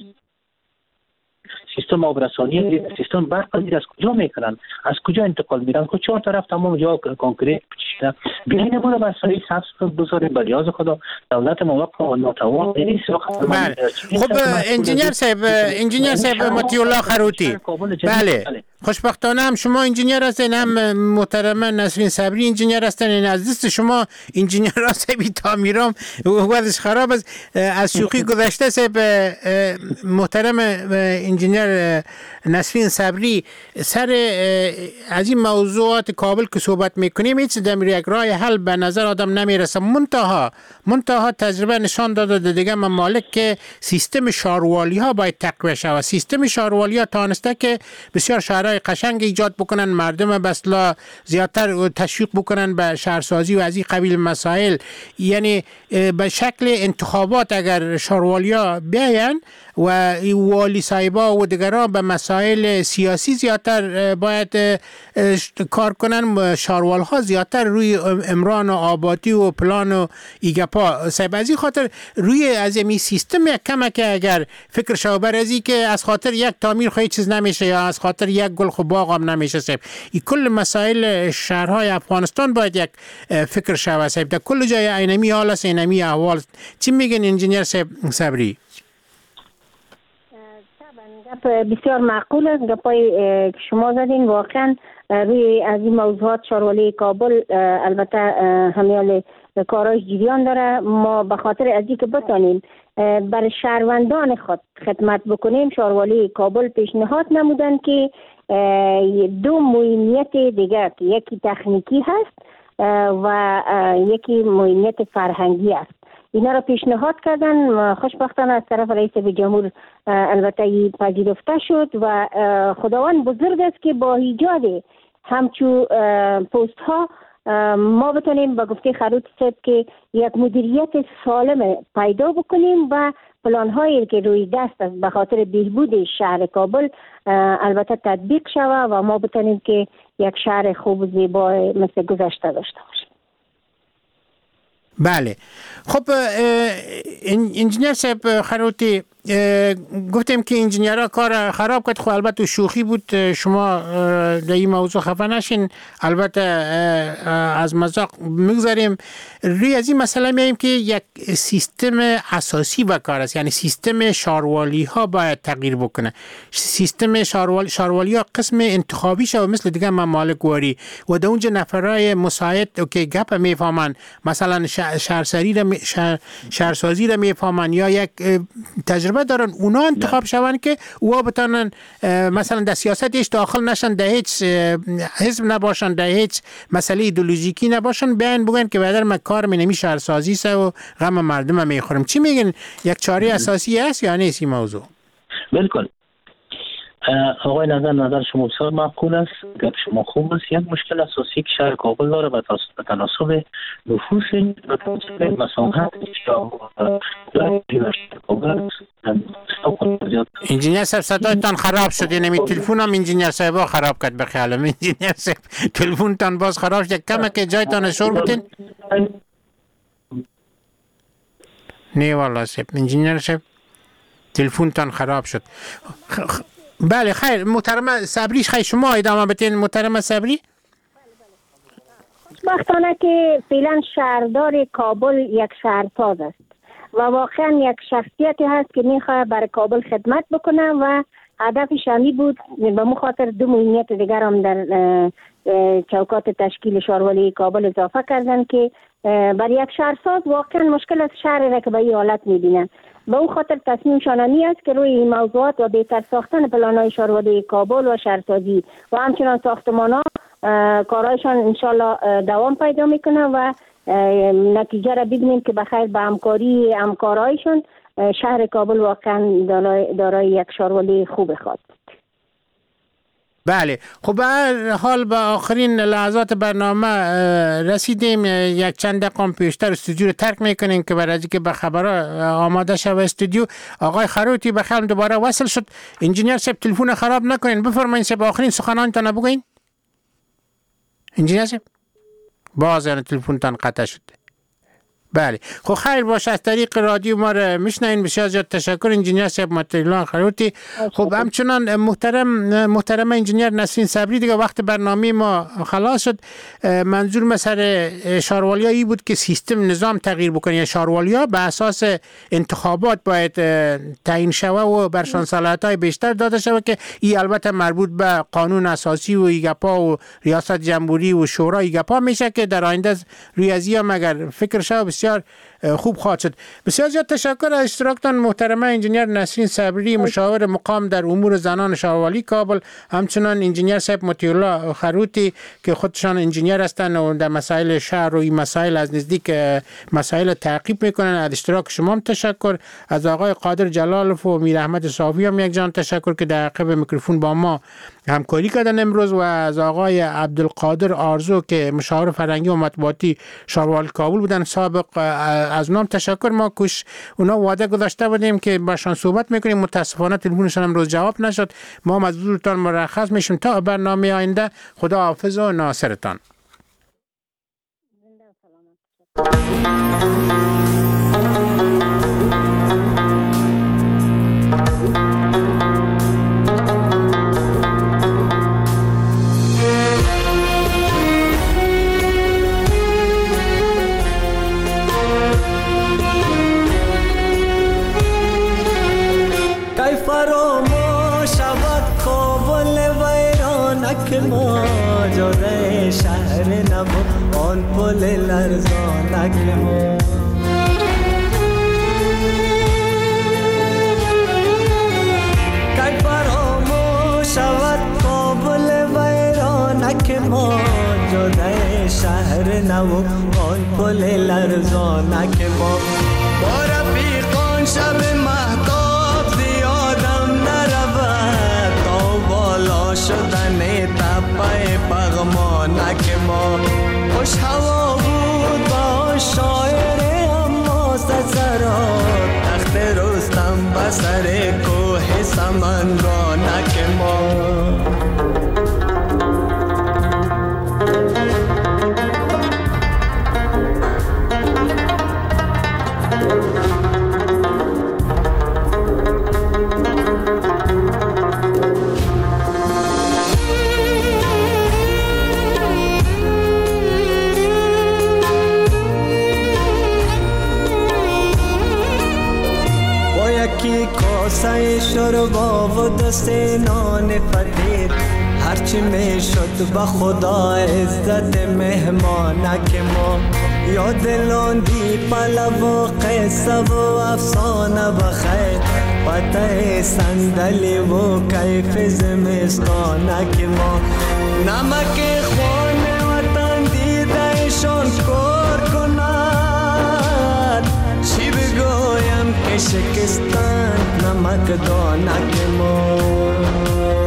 سیستم آبرسانی سیستم برق از کجا میکنن، از کجا انتقال میدن که چهار طرف تمام جا کنکریت پیچیده. بیاین بالا مسائل سبز بزاریم به لیاز خدا دولت موقع و ناتوان نیست. خب انجینیر صاحب مطیع الله خروتی، بله خوشبختانه هم شما انجینیر هستین، هم محترمه نسرین صبری انجینیر هستین. از دست شما انجینیر صاحبی تعمیرام وضعش خراب است. از شوخی گذشته صاحب محترم انجینیر نسرین صبری سر از این موضوعات کابل که صحبت میکنیم هیچ دمر یک راه حل به نظر آدم نمیرسه. منتها تجربه نشان داده دیگه ممالک که سیستم شاروالی ها باید تقویه شود. سیستم شاروالی ها تانسته که بسیار شهرهای قشنگ ایجاد بکنن، مردم بسلا زیادتر تشویق بکنن به شهرسازی و از این قبیل مسائل. یعنی به شکل انتخابات اگر شاروالی ها بیاین و والی صاحبا و دیگران به مسائل سیاسی زیادتر باید کار کنن، شاروال ها زیادتر روی امران و آبادی و پلان و ایگپا صاحب. از این خاطر روی از این سیستم یک کمک اگر فکر شو برازی که از خاطر یک تعمیر خواهی چیز نمیشه یا از خاطر یک گل خو باغ هم نمیشه صاحب. این کل مسائل شهرهای افغانستان باید یک فکر شو صاحب. در کل جای اینمی حال است، اینمی احوال. چی میگن انجینیر صاحب صبری؟ بسیار معقول است گپای که شما زدین. واقعا روی از این موضوعات شاروالی کابل البته همیال کاراش جریان داره. ما به خاطر از اینکه بتانیم بر شهروندان خود خدمت بکنیم شاروالی کابل پیشنهاد نمودن که دو مهمیت دیگر که یکی تکنیکی هست و یکی مهمیت فرهنگی است. اینا را پیشنهاد کردن. خوشبختانه از طرف رئیس جمهور البته پذیرفته شد و خداوند بزرگ است که با ایجاد همچو پست ها ما بتونیم با گفته خروت صاحب که یک مدیریت سالم پیدا بکنیم و پلان هایی که روی دست است به خاطر بهبود شهر کابل البته تطبیق شود و ما بتونیم که یک شهر خوب و زیبا مثل گذشته داشته باشیم. بله خب انجینیر صاحب خروتی گفتیم که انجینیرها کار خراب کرد. خب البته شوخی بود، شما در این موضوع خفه نشین، البته از مذاق میگذاریم. روی از این مسئله میاییم که یک سیستم اساسی به کار است، یعنی سیستم شاروالی ها باید تغییر بکنه. سیستم شاروالی ها قسم انتخابی شو مثل دیگه ممالک واری و در اونجا نفرای مساعد که گپ میفهمن، مثلا شهرسازی را میفهمن یا یک تجربه دارن، اونا انتخاب شون که اوها بتانن مثلا در سیاستش داخل نشن، در هیچ حزب نباشن، در هیچ مسئله ایدئولوژیکی نباشن، بیان بگن که بعد ما کار نمی شهرسازی سه و غم مردم میخوریم. چی میگن؟ یک چاره اساسی است یا نیست این موضوع؟ بالکل آقای نظر شما بسیار معقول است، گپ شما خوب است. یک مشکل اساسی که شهر کابل داره به تناسب نفوس و تناسب مساحت انجینیر صاحب صدایتان خراب شد، یعنی تلفن هم انجینیر صاحب خراب کرد به خیالم. انجینیر صاحب تلفنتان باز خراب شد، کمه که جایتان شور بودین؟ نه والله صاحب، انجینیر صاحب تلفنتان خراب شد. بله خیر، محترم صبری خیر شما ادامه بدین. محترم صبری، خوشبختانه که فعلا شهردار کابل یک شهرساز است و واقعا یک شخصیتی هست که میخواد برای کابل خدمت بکنه و هدفش همی بود به مخاطر 2 مهمیت دیگر هم در چوکات تشکیل شهرولی کابل اضافه کردن که برای یک شهرساز واقعا مشکل از شهر را که به این حالت میبینن. به اون خاطر تصمیمشان همی است که روی این موضوعات و بهتر ساختن پلان‌های شهرولی کابل و شهرسازی و همچنان ساختمان‌ها کارهایشان انشالله دوام پیدا میکنه و نتیجه را ببینیم که بخیر به همکاری همکارایشون شهر کابل واقعا دارای یک شهرولی خوب خواهد. بله خب به هر حال به آخرین لحظات برنامه رسیدیم. یک چند دقیقه پیشتر استودیو رو ترک میکنیم که برای اینکه به خبرها آماده شود استودیو. آقای خروتی بخیر دوباره وصل شد. انجینیر صاحب تلفن خراب نکنین، بفرمایید صاحب آخرین سخنانتان بگوین. انجینیر صاحب باز تلفنتان قطع شد. بله خب خیر باشه، از طریق رادیو ما رو میشنین. بسیار زیاد تشکر انجینیر صاحب مطلع خروتی. خب همچنان محترم انجینیر نسرین صبری، دیگه وقت برنامه ما خلاص شد. منظور مسئله شهروالیا بود که سیستم نظام تغییر بکنه، یا شهروالیا به اساس انتخابات باید تعیین شوه و برشان صلاحیت‌های بیشتر داده شوه که این البته مربوط به قانون اساسی و ایگپا و ریاست جمهوری و شورا ایگپا میشه که در آینده روی از این مگر فکر شوه بسیار خوب خواهد شد. بسیار زیاد تشکر از اشتراکتان محترمه انجینیر نسرین صبری، مشاور مقام در امور زنان شهروالی کابل، همچنان انجینیر صاحب مطیع خروتی که خودشان انجینیر هستند و در مسائل شهر و این مسائل از نزدیک مسائل تعقیب میکنن. از اشتراک شما هم تشکر. از آقای قادر جلالوف و میر احمد صافی هم یک جان تشکر که در عقب میکروفون با ما همکاری کردن امروز، و از آقای عبدالقادر آرزو که مشاور فرهنگی و مطبوعاتی شهروال کابل بودن سابق، از اونام تشکر. ما کش اونا وعده گذاشته بودیم که باشان صحبت میکنیم، متاسفانه تلفنشان امروز جواب نشد. ما از حضورتان مرخص میشیم تا برنامه آینده. خدا حافظ و ناصرتان. ما جاده شهر نبود آن پل لرزانک ما کی فراموش شود کابل ویرانک ما جاده شهر نبود آن پل لرزانک ما با رفیقان شب مهتاب زیادم نرود تا بالا شدن تپه پغمانک ما خوش هوا بود با شاعر اما سزرات تخت رستم بسر کوه سمنگانک ما کاسه شربا و دست نان فقیر هرچی می شد به خدا عزت مهمانک ما یاد لاندی پلو و قصه و افسانه بخیر پته صندلی و کیف زمستانک ما نمک خانه وطن دیدهشان کار کند چی بگویم که شکستن نمک دانک ما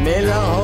میله